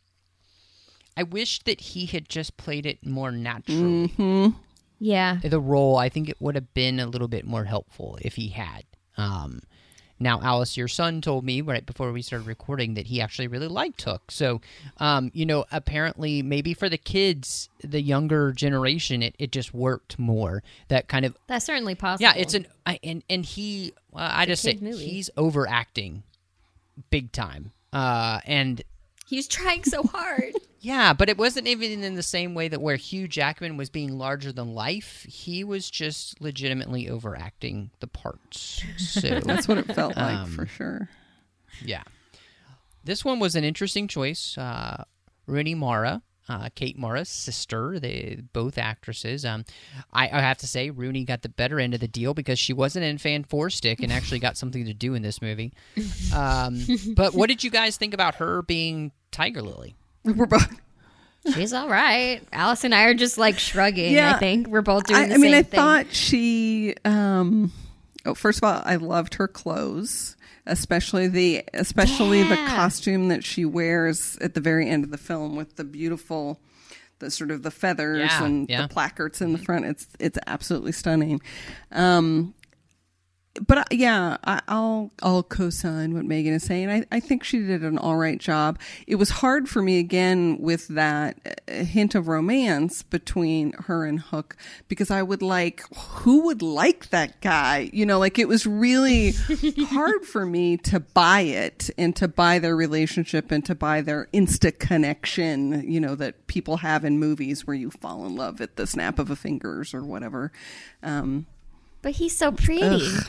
I wish that he had just played it more naturally. Mm-hmm. Yeah. The role, I think it would have been a little bit more helpful if he had. Um, now, Alice, your son told me right before we started recording that he actually really liked Hook. So, um, you know, apparently maybe for the kids, the younger generation, it, it just worked more. That kind of That's certainly possible. yeah, it's an I, and and he uh, I just say kid movie. he's overacting big time. Uh, and He was trying so hard. yeah, but it wasn't even in the same way that where Hugh Jackman was being larger than life. He was just legitimately overacting the parts. So That's what it felt like Um, for sure. yeah. this one was an interesting choice. Uh, Rooney Mara, uh, Kate Mara's sister, they both actresses. Um, I, I have to say, Rooney got the better end of the deal because she wasn't in Fan Four Stick and actually got something to do in this movie. Um, but what did you guys think about her being Tiger Lily? We're both. She's all right. Alice and I are just like shrugging. Yeah. I think we're both doing I, the I mean, same I thing. thought she. Um, oh, first of all, I loved her clothes, especially the especially the Yeah. costume that she wears at the very end of the film with the beautiful, the sort of the feathers Yeah, and yeah. the placards in the front. It's it's absolutely stunning. Um, but uh, yeah, I, I'll I'll co-sign what Megan is saying. I, I think she did an all right job. It was hard for me again with that uh, hint of romance between her and Hook because I would like who would like that guy? You know, like it was really hard for me to buy it and to buy their relationship and to buy their insta connection. You know that people have in movies where you fall in love at the snap of a fingers or whatever. Um, But he's so pretty. Ugh.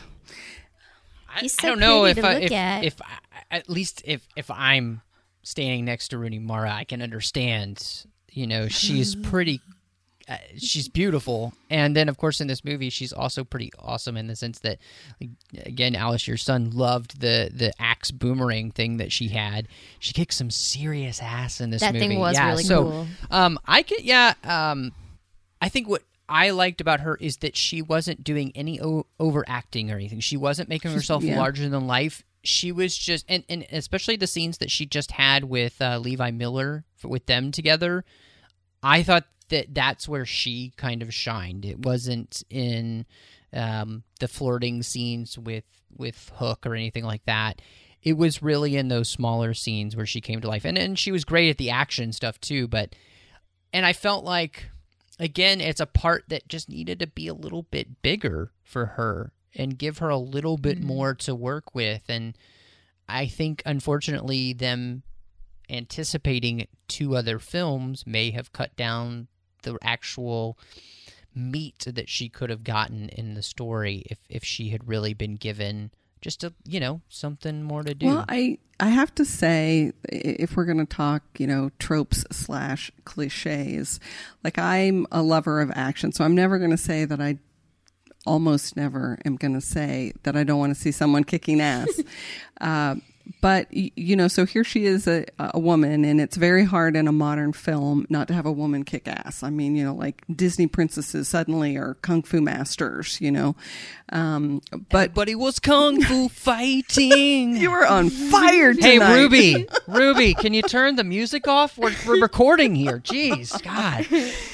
I, He's I so don't know pretty if to I, look if, at. if I, at least if if I'm standing next to Rooney Mara, I can understand. You know, she's pretty. Uh, she's beautiful, and then of course in this movie, she's also pretty awesome in the sense that, like, again, Alice, your son loved the the axe boomerang thing that she had. She kicked some serious ass in this That movie. thing was yeah, really so, cool. Um, I could, yeah. Um, I think what I liked about her is that she wasn't doing any o- overacting or anything. She wasn't making herself yeah. larger than life. She was just, and, and especially the scenes that she just had with uh, Levi Miller, for, with them together, I thought that that's where she kind of shined. It wasn't in um, the flirting scenes with, with Hook or anything like that. It was really in those smaller scenes where she came to life. And, and she was great at the action stuff too, but, and I felt like, again, it's a part that just needed to be a little bit bigger for her and give her a little bit Mm-hmm. more to work with. And I think, unfortunately, them anticipating two other films may have cut down the actual meat that she could have gotten in the story if, if she had really been given just a, you know, something more to do. Well, I, I have to say, if we're going to talk, you know, tropes slash cliches, like I'm a lover of action, so I'm never going to say that I almost never am going to say that I don't want to see someone kicking ass. uh, but, you know, so here she is, a, a woman, and it's very hard in a modern film not to have a woman kick ass. I mean, you know, like Disney princesses suddenly are kung fu masters, you know. Um, but Everybody was kung fu fighting. you were on fire tonight. Hey, Ruby, Ruby, can you turn the music off? We're, we're recording here. Jeez, God.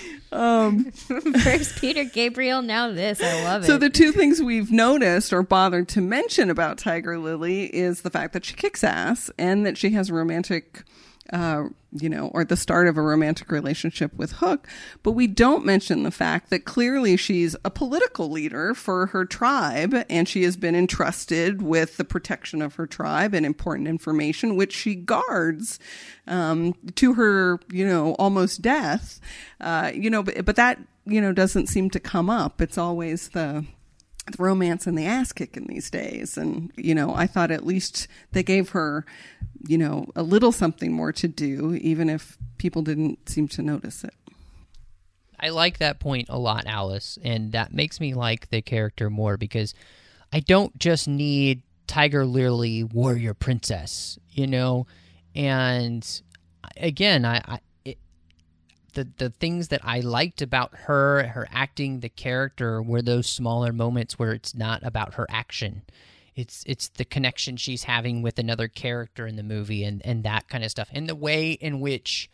First Peter Gabriel, now this. I love it. So the two things we've noticed or bothered to mention about Tiger Lily is the fact that she kicks ass and that she has a romantic, uh, you know, or the start of a romantic relationship with Hook. But we don't mention the fact that clearly she's a political leader for her tribe, and she has been entrusted with the protection of her tribe and important information, which she guards um, to her, you know, almost death. Uh, you know, but, but that, you know, doesn't seem to come up. It's always the the romance and the ass kicking these days. And, you know, I thought at least they gave her, you know, a little something more to do, even if people didn't seem to notice it. I like that point a lot, Alice, and that makes me like the character more because I don't just need Tiger Lily warrior princess, you know? And again, I, I it, the the things that I liked about her, her acting, the character, were those smaller moments where it's not about her action. It's it's the connection she's having with another character in the movie and, and that kind of stuff. And the way in which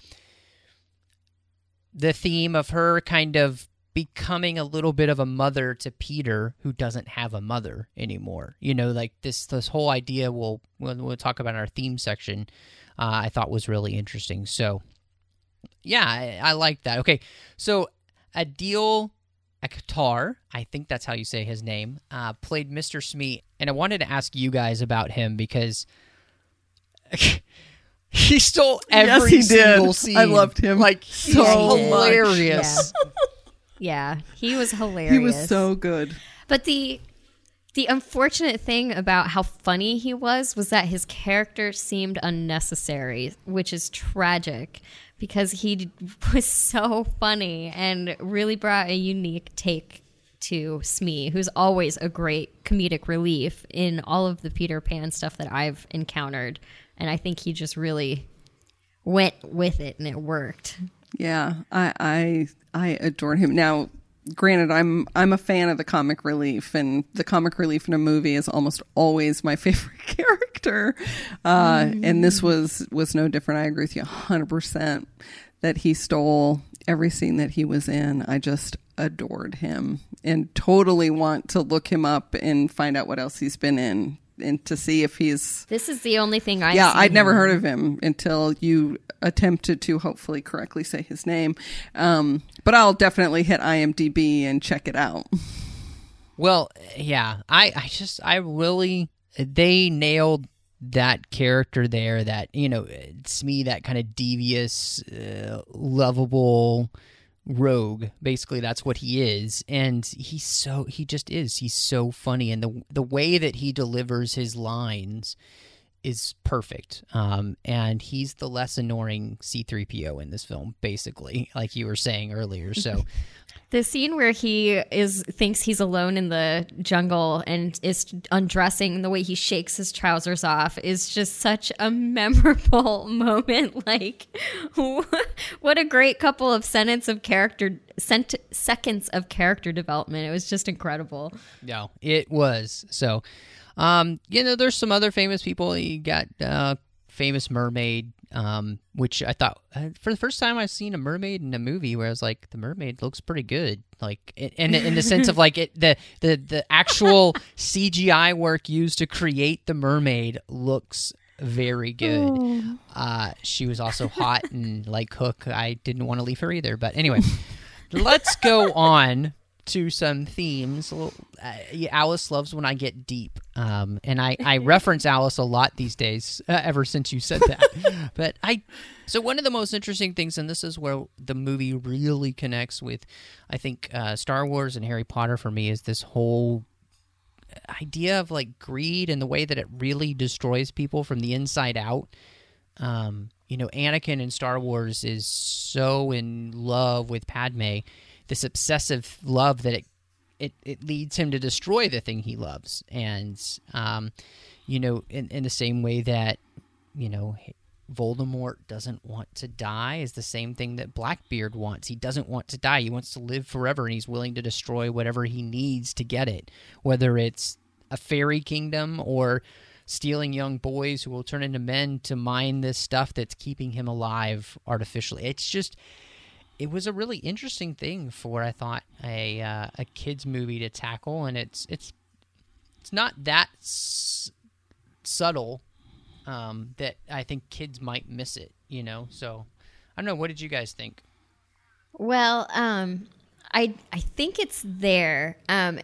the theme of her kind of becoming a little bit of a mother to Peter, who doesn't have a mother anymore. You know, like this this whole idea we'll, we'll, we'll talk about in our theme section, uh, I thought was really interesting. So, yeah, I, I like that. Okay, so Adil Akhtar, I think that's how you say his name, uh, played Mister Smee. And I wanted to ask you guys about him because he stole every Yes, he single did. scene. I loved him Like, so he's much. hilarious. Yeah, he was hilarious. He was so good. But the The unfortunate thing about how funny he was was that his character seemed unnecessary, which is tragic because he was so funny and really brought a unique take to Smee, who's always a great comedic relief in all of the Peter Pan stuff that I've encountered. And I think he just really went with it and it worked. Yeah, I I, I adored him. Now, granted, I'm I'm a fan of the comic relief, and the comic relief in a movie is almost always my favorite character. Uh, mm. And this was was no different. I agree with you one hundred percent that he stole every scene that he was in. I just adored him and totally want to look him up and find out what else he's been in and to see if he's... This is the only thing I've Yeah, seen I'd never him. heard of him until you attempted to hopefully correctly say his name. Um, but I'll definitely hit IMDb and check it out. Well, yeah, I, I just, I really, they nailed that character there, that, you know, Smee, that kind of devious, uh, lovable rogue. Basically, that's what he is. And he's so, he just is. He's so funny. And the the way that he delivers his lines is perfect. Um, and he's the less annoying C three P O in this film, basically, like you were saying earlier. So the scene where he is thinks he's alone in the jungle and is undressing, and the way he shakes his trousers off is just such a memorable moment. Like, what a great couple of sentences of character, cent- seconds of character development. It was just incredible. No, it was. So, um, you know, there's some other famous people. You got uh, famous mermaid, um, which I thought uh, for the first time I've seen a mermaid in a movie where I was like, the mermaid looks pretty good. Like, in in the sense of like it, the the the actual C G I work used to create the mermaid looks very good. Oh. Uh, she was also hot and like Hook. I didn't want to leave her either. But anyway, let's go on to some themes. Uh, Alice loves when I get deep, um, and I, I reference Alice a lot these days. Uh, ever since you said that, but I. So one of the most interesting things, and this is where the movie really connects with, I think, uh, Star Wars and Harry Potter for me, is this whole idea of like greed and the way that it really destroys people from the inside out. Um, you know, Anakin in Star Wars is so in love with Padme, this obsessive love that it it, it leads him to destroy the thing he loves. And, um, you know, in, in the same way that, you know, Voldemort doesn't want to die is the same thing that Blackbeard wants. He doesn't want to die. He wants to live forever, and he's willing to destroy whatever he needs to get it, whether it's a fairy kingdom or stealing young boys who will turn into men to mine this stuff that's keeping him alive artificially. It's just... It was a really interesting thing for, I thought, a uh, a kids movie to tackle, and it's it's it's not that s- subtle um, that I think kids might miss it, you know. So I don't know. What did you guys think? Well, um, I I think it's there. Um,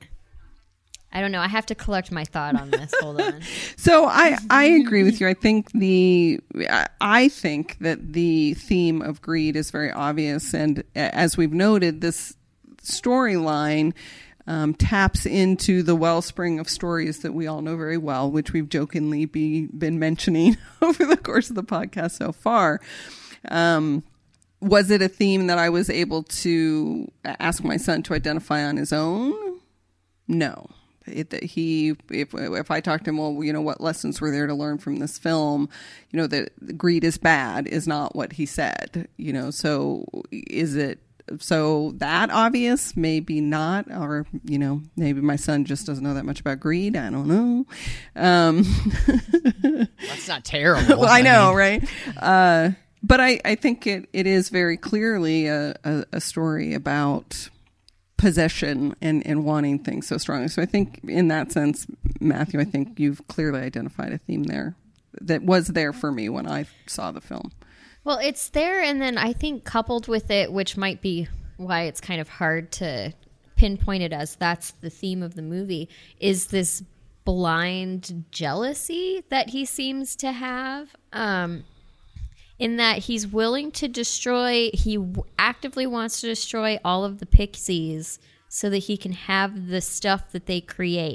I don't know. I have to collect my thought on this. Hold on. So I, I agree with you. I think the I think that the theme of greed is very obvious, and as we've noted, this storyline um, taps into the wellspring of stories that we all know very well, which we've jokingly be, been mentioning over the course of the podcast so far. Um, was it a theme that I was able to ask my son to identify on his own? No. It, that he, if if I talked to him, well, you know, what lessons were there to learn from this film? You know, that greed is bad is not what he said. You know, so is it so that obvious? Maybe not, or you know, maybe my son just doesn't know that much about greed. I don't know. Um, That's not terrible. Well, I know, mean. right? Uh, but I, I think it, it is very clearly a, a, a story about possession and, and wanting things so strongly. So I think in that sense, Matthew, I think you've clearly identified a theme there that was there for me when I saw the film. Well, it's there, and then I think coupled with it, which might be why it's kind of hard to pinpoint it as that's the theme of the movie, is this blind jealousy that he seems to have. Um, in that he's willing to destroy, he w- actively wants to destroy all of the pixies so that he can have the stuff that they create.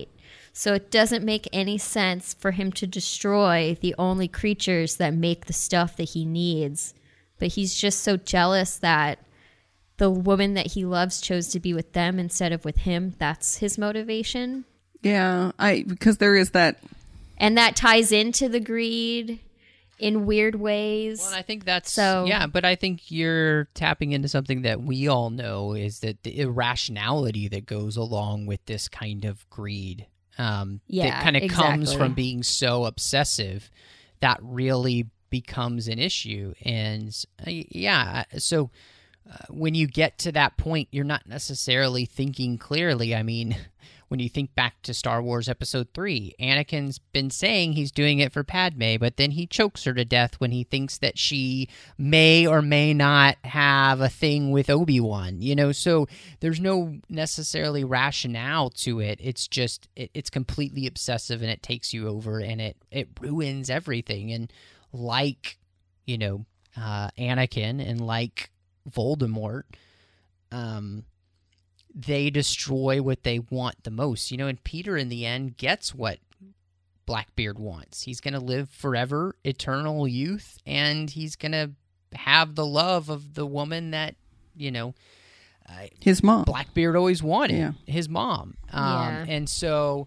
So it doesn't make any sense for him to destroy the only creatures that make the stuff that he needs. But he's just so jealous that the woman that he loves chose to be with them instead of with him. That's his motivation. Yeah, I because there is that. And that ties into the greed in weird ways. Well, I think that's so. Yeah, but I think you're tapping into something that we all know is that the irrationality that goes along with this kind of greed. Um, yeah, that kind of exactly. comes from being so obsessive that really becomes an issue. And uh, yeah, so uh, when you get to that point, you're not necessarily thinking clearly. I mean, when you think back to Star Wars Episode three, Anakin's been saying he's doing it for Padme, but then he chokes her to death when he thinks that she may or may not have a thing with Obi-Wan, you know? So there's no necessarily rationale to it. It's just, it, it's completely obsessive and it takes you over and it, it ruins everything. And like, you know, uh, Anakin and like Voldemort, um... they destroy what they want the most, you know, and Peter in the end gets what Blackbeard wants. He's going to live forever, eternal youth, and he's going to have the love of the woman that, you know, uh, his mom. Blackbeard always wanted, yeah. his mom. Um, yeah. And so,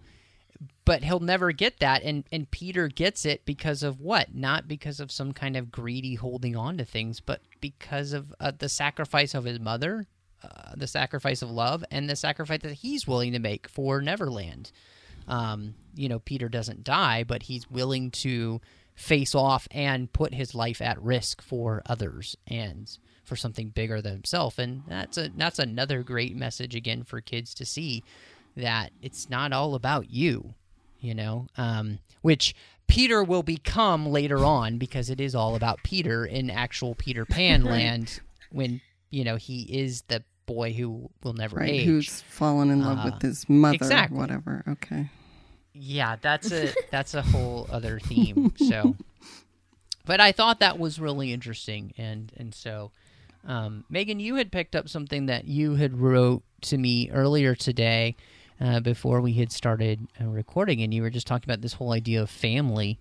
but he'll never get that, and, and Peter gets it because of what? Not because of some kind of greedy holding on to things, but because of uh, the sacrifice of his mother, Uh, the sacrifice of love, and the sacrifice that he's willing to make for Neverland. Um, you know, Peter doesn't die, but he's willing to face off and put his life at risk for others and for something bigger than himself. And that's a that's another great message, again, for kids to see that it's not all about you, you know, um, which Peter will become later on because it is all about Peter in actual Peter Pan land when, you know, he is the boy who will never right, age. Who's fallen in love uh, with his mother, exactly. whatever. Okay. Yeah, that's a that's a whole other theme. So, but I thought that was really interesting, and and so, um, Megan, you had picked up something that you had wrote to me earlier today, uh, before we had started uh, recording, and you were just talking about this whole idea of family,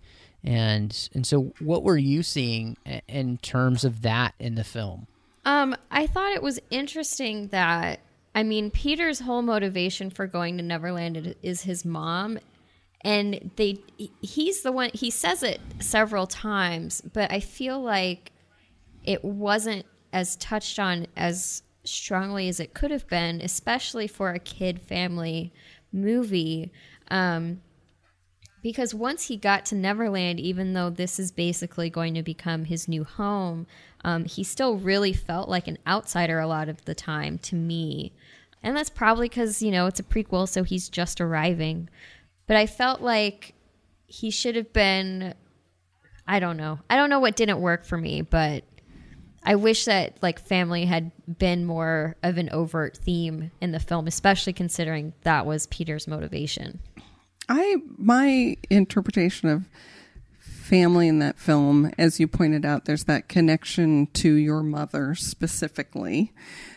and and so, what were you seeing in terms of that in the film? Um, I thought it was interesting that, I mean, Peter's whole motivation for going to Neverland is his mom, and they he's the one, he says it several times, but I feel like it wasn't as touched on as strongly as it could have been, especially for a kid family movie. Um, because once he got to Neverland, even though this is basically going to become his new home, um, he still really felt like an outsider a lot of the time to me. And that's probably because, you know, it's a prequel, so he's just arriving. But I felt like he should have been, I don't know. I don't know what didn't work for me, but I wish that, like, family had been more of an overt theme in the film, especially considering that was Peter's motivation. I my interpretation of family in that film, as you pointed out, there's that connection to your mother specifically,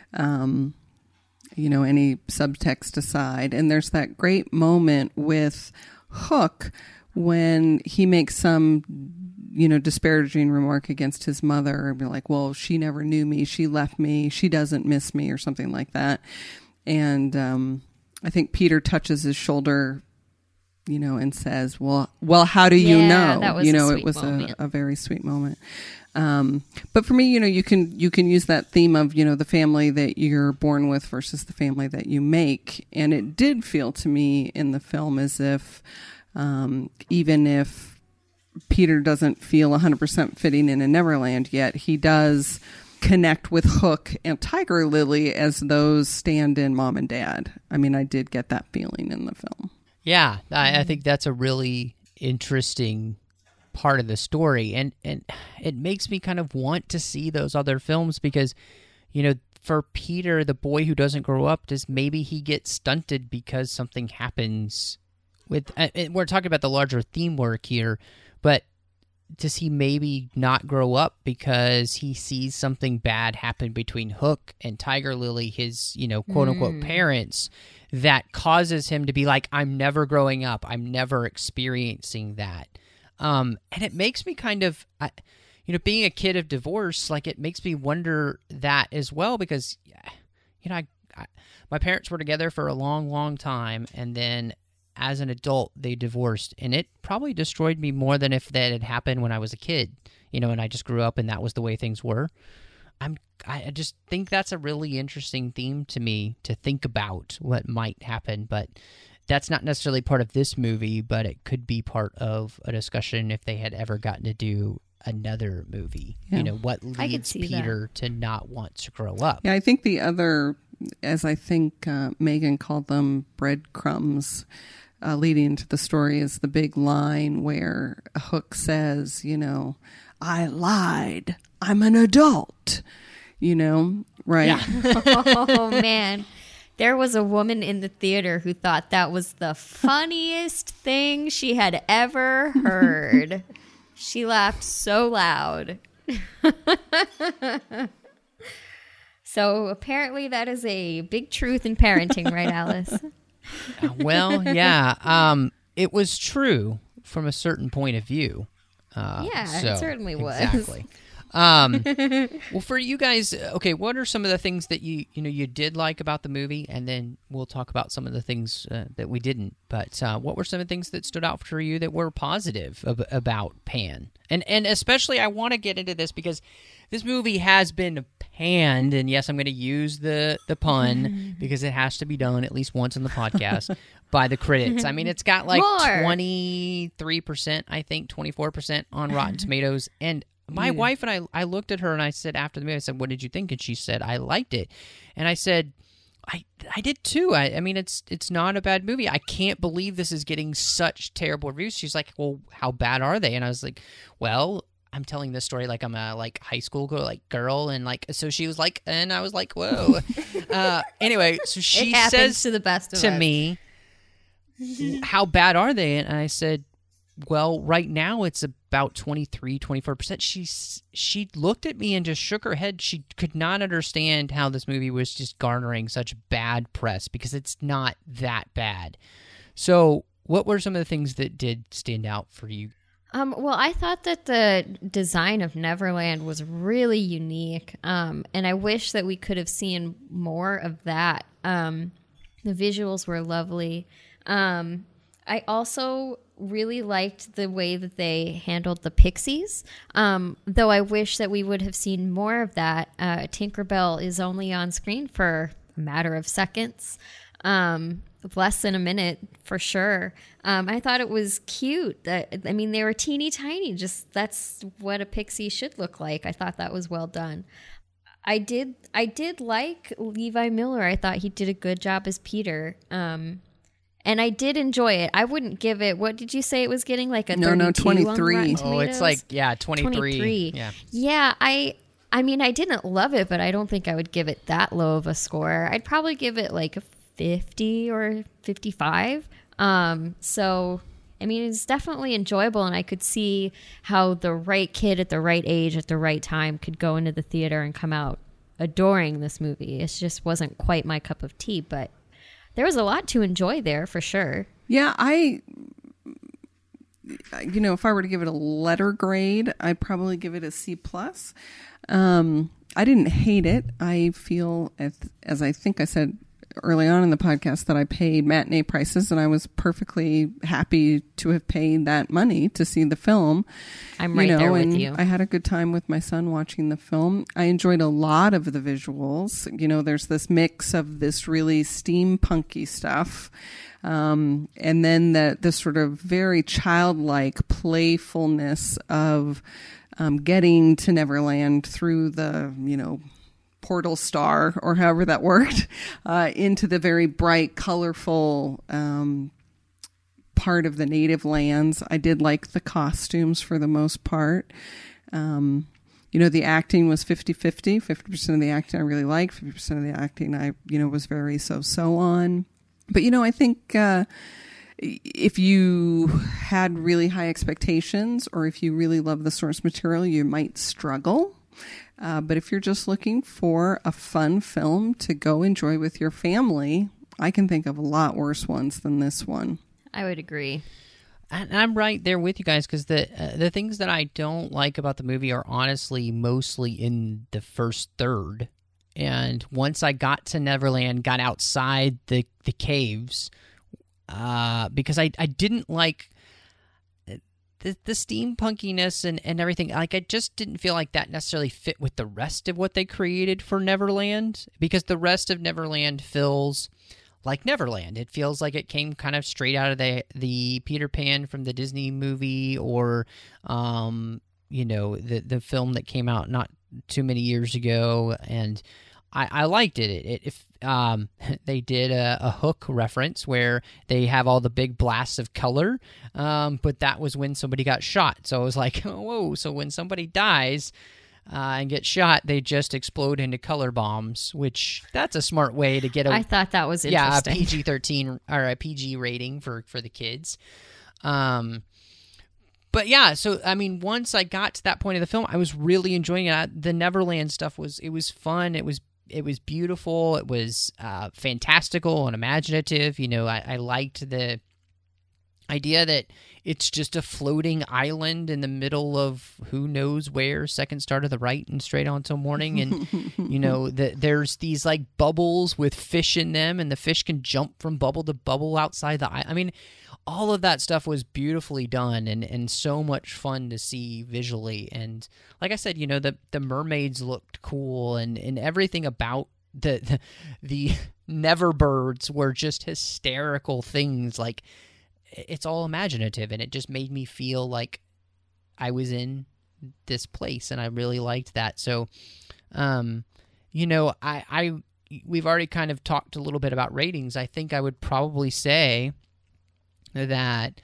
um, you know, any subtext aside. And there's that great moment with Hook when he makes some, you know, disparaging remark against his mother, and be like, well, she never knew me, she left me, she doesn't miss me, or something like that. And um, I think Peter touches his shoulder, you know, and says, well, well, how do you yeah, know? That was you know, a it was a, a very sweet moment. Um, but for me, you know, you can, you can use that theme of, you know, the family that you're born with versus the family that you make. And it did feel to me in the film as if, um, even if Peter doesn't feel one hundred percent fitting in a Neverland yet, he does connect with Hook and Tiger Lily as those stand-in mom and dad. I mean, I did get that feeling in the film. Yeah, I, I think that's a really interesting part of the story, and and it makes me kind of want to see those other films because, you know, for Peter, the boy who doesn't grow up, does maybe he gets stunted because something happens with. Uh, we're talking about the larger theme work here, but does he maybe not grow up because he sees something bad happen between Hook and Tiger Lily, his, you know, quote unquote Mm. parents, that causes him to be like, I'm never growing up. I'm never experiencing that. Um, and it makes me kind of, I, you know, being a kid of divorce, like it makes me wonder that as well, because, you know, I, I, my parents were together for a long, long time. And then as an adult, they divorced, and it probably destroyed me more than if that had happened when I was a kid, you know, and I just grew up and that was the way things were. I'm, I just think that's a really interesting theme to me to think about what might happen, but that's not necessarily part of this movie, but it could be part of a discussion if they had ever gotten to do another movie. Yeah. You know, what I could leads see Peter to not want to grow up. Yeah, I think the other, as I think uh, Megan called them, breadcrumbs, uh, leading into the story, is the big line where Hook says, you know, I lied. I'm an adult. You know, right? Yeah. Oh, man. There was a woman in the theater who thought that was the funniest thing she had ever heard. She laughed so loud. So apparently that is a big truth in parenting, right, Alice? Well, yeah. Um, it was true from a certain point of view. Uh, Yeah, it so- certainly was. Exactly. Um, well, for you guys, okay, what are some of the things that you you know you did like about the movie, and then we'll talk about some of the things uh, that we didn't. But uh, what were some of the things that stood out for you that were positive ab- about Pan? And and especially, I want to get into this because this movie has been panned, and yes, I'm going to use the the pun because it has to be done at least once in the podcast by the critics. I mean, it's got like More. twenty-three percent, I think, twenty-four percent on Rotten Tomatoes, and my wife and I, I looked at her and I said after the movie, I said, what did you think? And she said, I liked it. And I said, I I did too. I, I mean, it's it's not a bad movie. I can't believe this is getting such terrible reviews. She's like, well, how bad are they? And I was like, well, I'm telling this story like I'm a like high school girl, like girl. And like, so she was like, and I was like, whoa. uh, anyway, so she It happens says to the best of to us. me, how bad are they? And I said, well, right now it's about twenty-three, twenty-four percent. She, she looked at me and just shook her head. She could not understand how this movie was just garnering such bad press because it's not that bad. So what were some of the things that did stand out for you? Um, well, I thought that the design of Neverland was really unique, um, and I wish that we could have seen more of that. Um, the visuals were lovely. Um, I also really liked the way that they handled the pixies, um, though I wish that we would have seen more of that. Uh, Tinkerbell is only on screen for a matter of seconds, um, less than a minute for sure. Um, I thought it was cute. That I mean, they were teeny tiny. Just that's what a pixie should look like. I thought that was well done. I did. I did like Levi Miller. I thought he did a good job as Peter. Um, And I did enjoy it. I wouldn't give it. What did you say it was getting? Like a No, no, thirty-two on twenty-three. Rotten Oh, it's Tomatoes? like, yeah, twenty-three. twenty-three. Yeah. Yeah, I. I mean, I didn't love it, but I don't think I would give it that low of a score. I'd probably give it like a fifty or fifty-five. Um, so, I mean, it's definitely enjoyable, and I could see how the right kid at the right age at the right time could go into the theater and come out adoring this movie. It just wasn't quite my cup of tea, but there was a lot to enjoy there for sure. Yeah, I, you know, if I were to give it a letter grade, I'd probably give it a C plus. Um, I didn't hate it. I feel, as, as I think I said early on in the podcast, that I paid matinee prices, and I was perfectly happy to have paid that money to see the film. I'm right there with and you. I had a good time with my son watching the film. I enjoyed a lot of the visuals. You know, there's this mix of this really steampunky stuff, um, and then the the sort of very childlike playfulness of um, getting to Neverland through the, you know, portal star, or however that worked, uh, into the very bright, colorful um, part of the native lands. I did like the costumes for the most part. Um, you know, the acting was fifty-fifty. fifty percent of the acting I really liked. fifty percent of the acting I, you know, was very so-so on. But, you know, I think uh, if you had really high expectations or if you really love the source material, you might struggle. Uh, but if you're just looking for a fun film to go enjoy with your family, I can think of a lot worse ones than this one. I would agree. And I'm right there with you guys, because the uh, the things that I don't like about the movie are honestly mostly in the first third. And once I got to Neverland, got outside the, the caves, uh, because I, I didn't like the, the steampunkiness and, and everything. Like, I just didn't feel like that necessarily fit with the rest of what they created for Neverland, because the rest of Neverland feels like Neverland. It feels like it came kind of straight out of the the Peter Pan from the Disney movie, or um, you know, the the film that came out not too many years ago, and I, I liked it. It, it if um, they did a, a Hook reference where they have all the big blasts of color, um, but that was when somebody got shot. So I was like, oh, whoa! So when somebody dies Uh, and get shot, they just explode into color bombs, which that's a smart way to get a... I thought that was yeah, a interesting. P G thirteen or a P G rating for, for the kids. Um, but yeah, so, I mean, once I got to that point of the film, I was really enjoying it. The Neverland stuff was, it was fun. It was, it was beautiful. It was uh, fantastical and imaginative. You know, I, I liked the idea that it's just a floating island in the middle of who knows where, second star to the right and straight on till morning. And, you know, the, there's these like bubbles with fish in them, and the fish can jump from bubble to bubble outside the island. I mean, all of that stuff was beautifully done and, and so much fun to see visually. And like I said, you know, the, the mermaids looked cool, and, and everything about the, the, the Neverbirds were just hysterical things. Like, it's all imaginative, and it just made me feel like I was in this place, and I really liked that. So, um, you know, I, I, we've already kind of talked a little bit about ratings. I think I would probably say that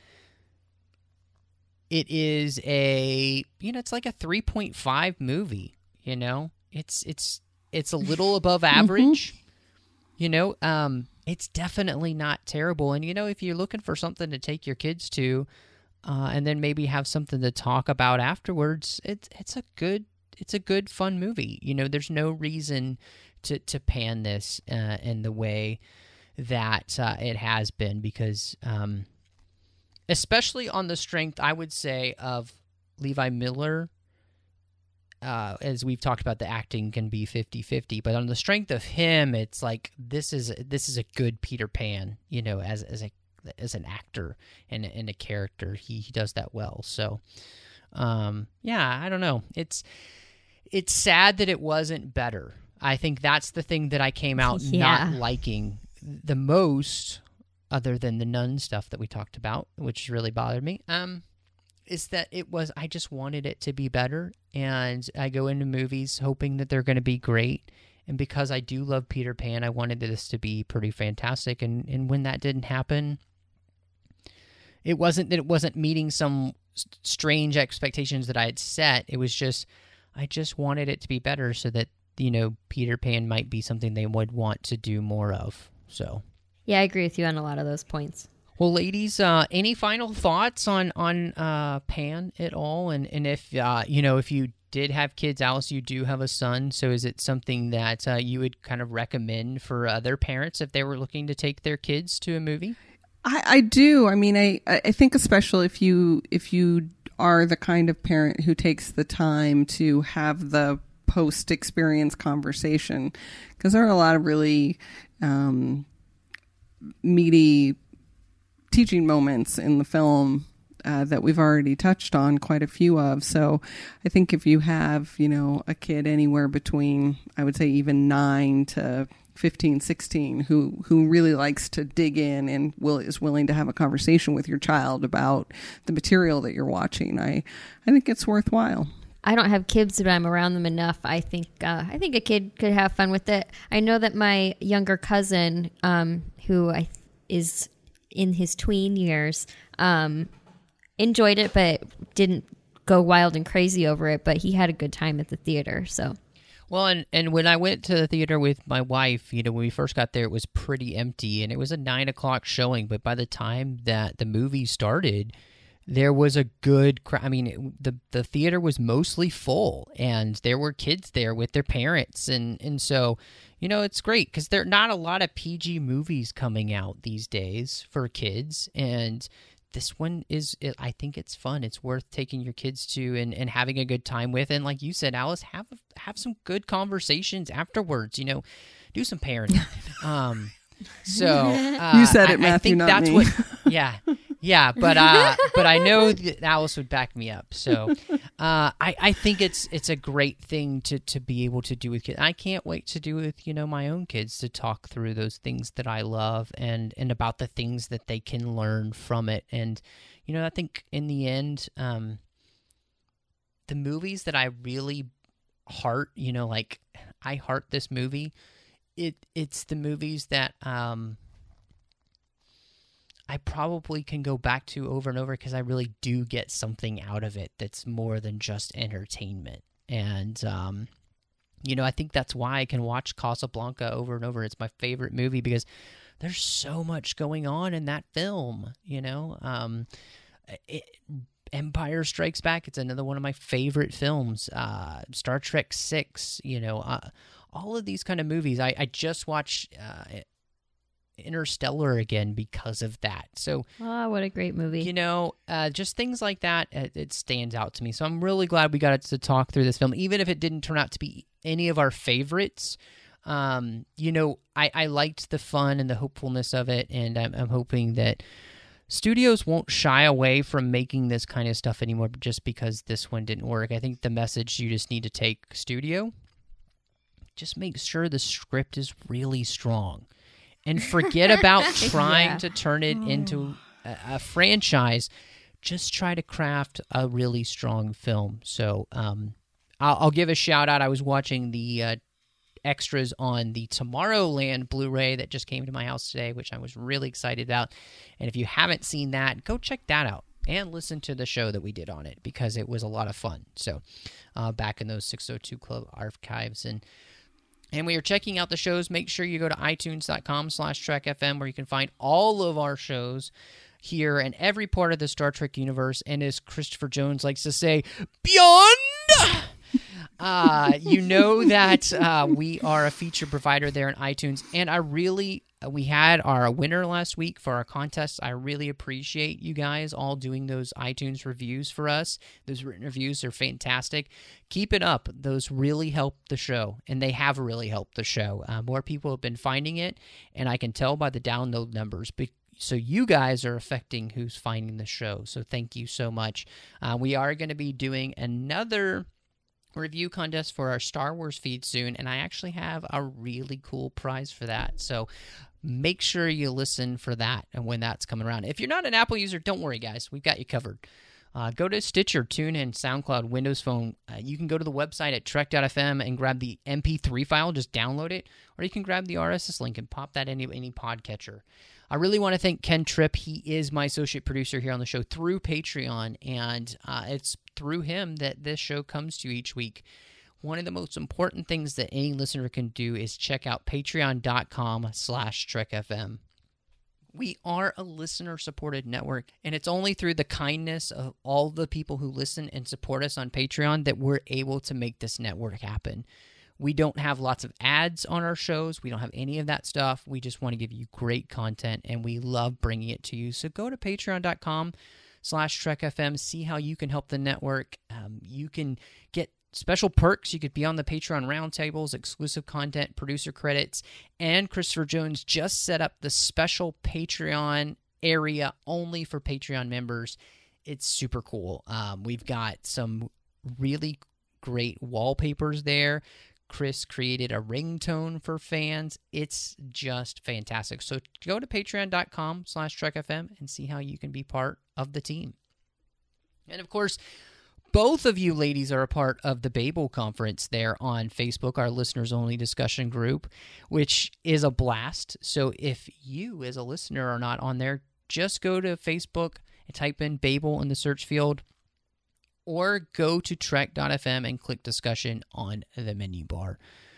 it is a, you know, it's like a three point five movie, you know, it's, it's, it's a little above average, you know, um, it's definitely not terrible. And, you know, if you're looking for something to take your kids to, uh, and then maybe have something to talk about afterwards, it's it's a good it's a good fun movie. You know, there's no reason to to pan this uh, in the way that uh, it has been, because, um, especially on the strength, I would say, of Levi Miller. Uh, as we've talked about, the acting can be fifty-fifty, but on the strength of him, it's like this is this is a good Peter Pan, you know, as as a as an actor and and a character, he he does that well. So, um, yeah, I don't know. It's it's sad that it wasn't better. I think that's the thing that I came out Yeah. not liking the most, other than the nun stuff that we talked about, which really bothered me. Um. Is that it was, I just wanted it to be better, and I go into movies hoping that they're going to be great, and because I do love Peter Pan, I wanted this to be pretty fantastic, and, and when that didn't happen, it wasn't that it wasn't meeting some strange expectations that I had set. It was just, I just wanted it to be better so that, you know, Peter Pan might be something they would want to do more of, so. Yeah, I agree with you on a lot of those points. Well, ladies, uh, any final thoughts on on uh, Pan at all? And and if uh, you know, if you did have kids, Alice, you do have a son. So is it something that uh, you would kind of recommend for other parents if they were looking to take their kids to a movie? I, I do. I mean, I, I think especially if you if you are the kind of parent who takes the time to have the post-experience conversation, because there are a lot of really um, meaty teaching moments in the film uh, that we've already touched on quite a few of. So I think if you have, you know, a kid anywhere between, I would say even nine to fifteen, sixteen, who, who really likes to dig in and will, is willing to have a conversation with your child about the material that you're watching, I, I think it's worthwhile. I don't have kids, but I'm around them enough. I think uh, I think a kid could have fun with it. I know that my younger cousin, um, who I is in his tween years, um, enjoyed it, but didn't go wild and crazy over it. But he had a good time at the theater. So, Well, and, and when I went to the theater with my wife, you know, when we first got there, it was pretty empty, and it was a nine o'clock showing. But by the time that the movie started, there was a good crowd. I mean, it, the the theater was mostly full, and there were kids there with their parents, and and so, you know, it's great because there are not a lot of P G movies coming out these days for kids, and this one is, I think it's fun. It's worth taking your kids to and, and having a good time with. And like you said, Alice, have have some good conversations afterwards. You know, do some parenting. um, so uh, you said it, I, Matthew, I think not that's me. what. Yeah, yeah, but uh, but I know that Alice would back me up. So uh, I I think it's it's a great thing to to be able to do with kids. I can't wait to do with you know my own kids, to talk through those things that I love and and about the things that they can learn from it. And you know I think in the end, um, the movies that I really heart, you know, like I heart this movie. It it's the movies that um. I probably can go back to over and over because I really do get something out of it that's more than just entertainment. And, um, you know, I think that's why I can watch Casablanca over and over. It's my favorite movie because there's so much going on in that film, you know. Um, it, Empire Strikes Back, it's another one of my favorite films. Uh, Star Trek six, you know, uh, all of these kind of movies. I, I just watched... Uh, Interstellar again because of that. So, oh, what a great movie. You know, uh, just things like that, it, it stands out to me. So I'm really glad we got to talk through this film, even if it didn't turn out to be any of our favorites. Um, you know, I, I liked the fun and the hopefulness of it, and I'm, I'm hoping that studios won't shy away from making this kind of stuff anymore just because this one didn't work. I think the message you just need to take, studio, just make sure the script is really strong. And forget about trying yeah. to turn it into a, a franchise. Just try to craft a really strong film. So um, I'll, I'll give a shout out. I was watching the uh, extras on the Tomorrowland Blu-ray that just came to my house today, which I was really excited about. And if you haven't seen that, go check that out and listen to the show that we did on it because it was a lot of fun. So uh, back in those six oh two Club archives. And And when you're checking out the shows, make sure you go to itunes.com slash Trek FM where you can find all of our shows here and every part of the Star Trek universe. And as Christopher Jones likes to say, beyond! Uh, you know that uh, we are a feature provider there in iTunes. And I really, we had our winner last week for our contest. I really appreciate you guys all doing those iTunes reviews for us. Those written reviews are fantastic. Keep it up. Those really help the show, and they have really helped the show. Uh, more people have been finding it, and I can tell by the download numbers. But so you guys are affecting who's finding the show. So thank you so much. Uh, we are going to be doing another review contest for our Star Wars feed soon, and I actually have a really cool prize for that. So make sure you listen for that and when that's coming around. If you're not an Apple user, don't worry, guys. We've got you covered. Uh, go to Stitcher, TuneIn, SoundCloud, Windows Phone. Uh, you can go to the website at trek dot f m and grab the M P three file, just download it, or you can grab the R S S link and pop that into any podcatcher. I really want to thank Ken Tripp. He is my associate producer here on the show through Patreon, and uh, it's through him that this show comes to you each week. One of the most important things that any listener can do is check out patreon.com slash trekfm. We are a listener-supported network, and it's only through the kindness of all the people who listen and support us on Patreon that we're able to make this network happen. We don't have lots of ads on our shows. We don't have any of that stuff. We just want to give you great content, and we love bringing it to you. So go to patreon.com slash trekfm. See how you can help the network. Um, you can get special perks. You could be on the Patreon roundtables, exclusive content, producer credits, and Christopher Jones just set up the special Patreon area only for Patreon members. It's super cool. Um, we've got some really great wallpapers there. Chris created a ringtone for fans. It's just fantastic. So go to patreon.com slash trekfm and see how you can be part of the team. And of course, both of you ladies are a part of the Babel Conference there on Facebook, our listeners-only discussion group, which is a blast. So if you as a listener are not on there, just go to Facebook and type in Babel in the search field. or go to trek dot f m and click discussion on the menu bar.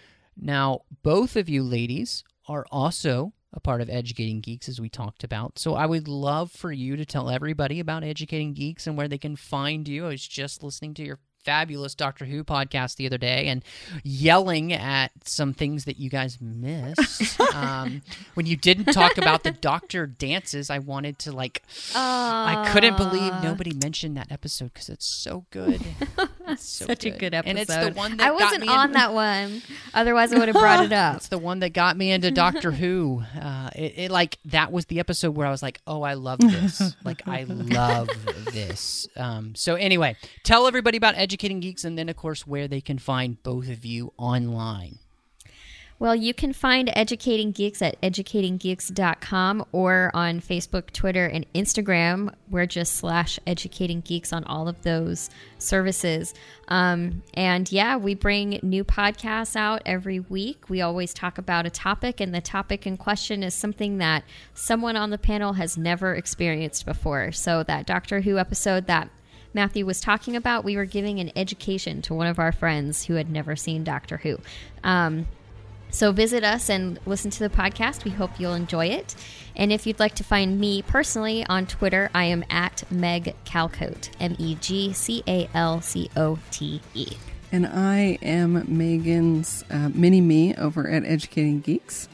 Now, both of you ladies are also a part of Educating Geeks, as we talked about. So I would love for you to tell everybody about Educating Geeks and where they can find you. I was just listening to your fabulous Doctor Who podcast the other day and yelling at some things that you guys missed. um, when you didn't talk about the Doctor dances, I wanted to like, Aww. I couldn't believe nobody mentioned that episode because it's so good. It's so Such good. a good episode. And it's the one that I got wasn't me on in- that one. Otherwise, I would have brought it up. It's the one that got me into Doctor Who. Uh, it, it like that was the episode where I was like, "Oh, I love this! Like, I love this." Um, so anyway, tell everybody about Educating Geeks, and then of course where they can find both of you online. Well, you can find Educating Geeks at educating geeks dot com or on Facebook, Twitter, and Instagram. We're just slash Educating Geeks on all of those services. Um, and yeah, we bring new podcasts out every week. We always talk about a topic, and the topic in question is something that someone on the panel has never experienced before. So that Doctor Who episode that Matthew was talking about, we were giving an education to one of our friends who had never seen Doctor Who. Um, So visit us and listen to the podcast. We hope you'll enjoy it. And if you'd like to find me personally on Twitter, I am at Meg Calcote, M E G C A L C O T E. And I am Megan's uh, mini-me over at Educating Geeks.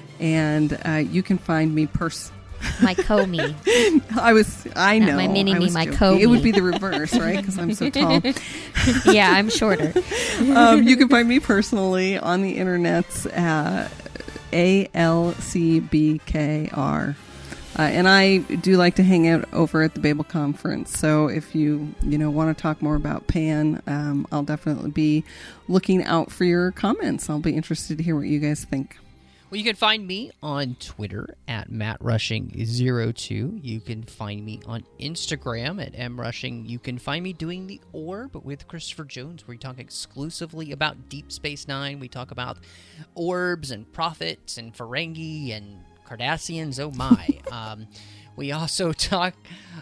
And uh, you can find me pers- My co-me. I was, I Not know. my mini-me, I was my joking. co-me. It would be the reverse, right? Because I'm so tall. Yeah, I'm shorter. um, you can find me personally on the internets at A L C B K R. Uh, and I do like to hang out over at the Babel Conference. So if you, you know, want to talk more about Pan, um, I'll definitely be looking out for your comments. I'll be interested to hear what you guys think. Well, you can find me on Twitter at Matt Rushing zero two. You can find me on Instagram at M Rushing. You can find me doing The Orb with Christopher Jones, where we talk exclusively about Deep Space Nine. We talk about orbs and prophets and Ferengi and Cardassians. Oh, my. um, we also talk...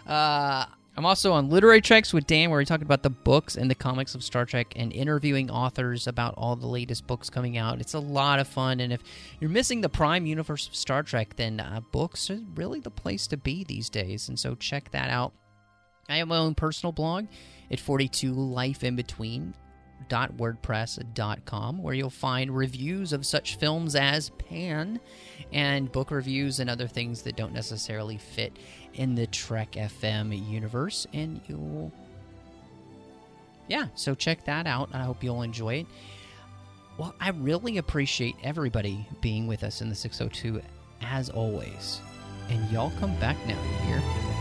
Uh, I'm also on Literary Treks with Dan, where we talk about the books and the comics of Star Trek and interviewing authors about all the latest books coming out. It's a lot of fun, and if you're missing the prime universe of Star Trek, then uh, books are really the place to be these days, and so check that out. I have my own personal blog at forty-two life in between dot wordpress dot com, where you'll find reviews of such films as Pan and book reviews and other things that don't necessarily fit in the Trek F M universe. And you'll, yeah, so check that out. I hope you'll enjoy it. Well, I really appreciate everybody being with us in the six oh two as always. And y'all come back now, you hear?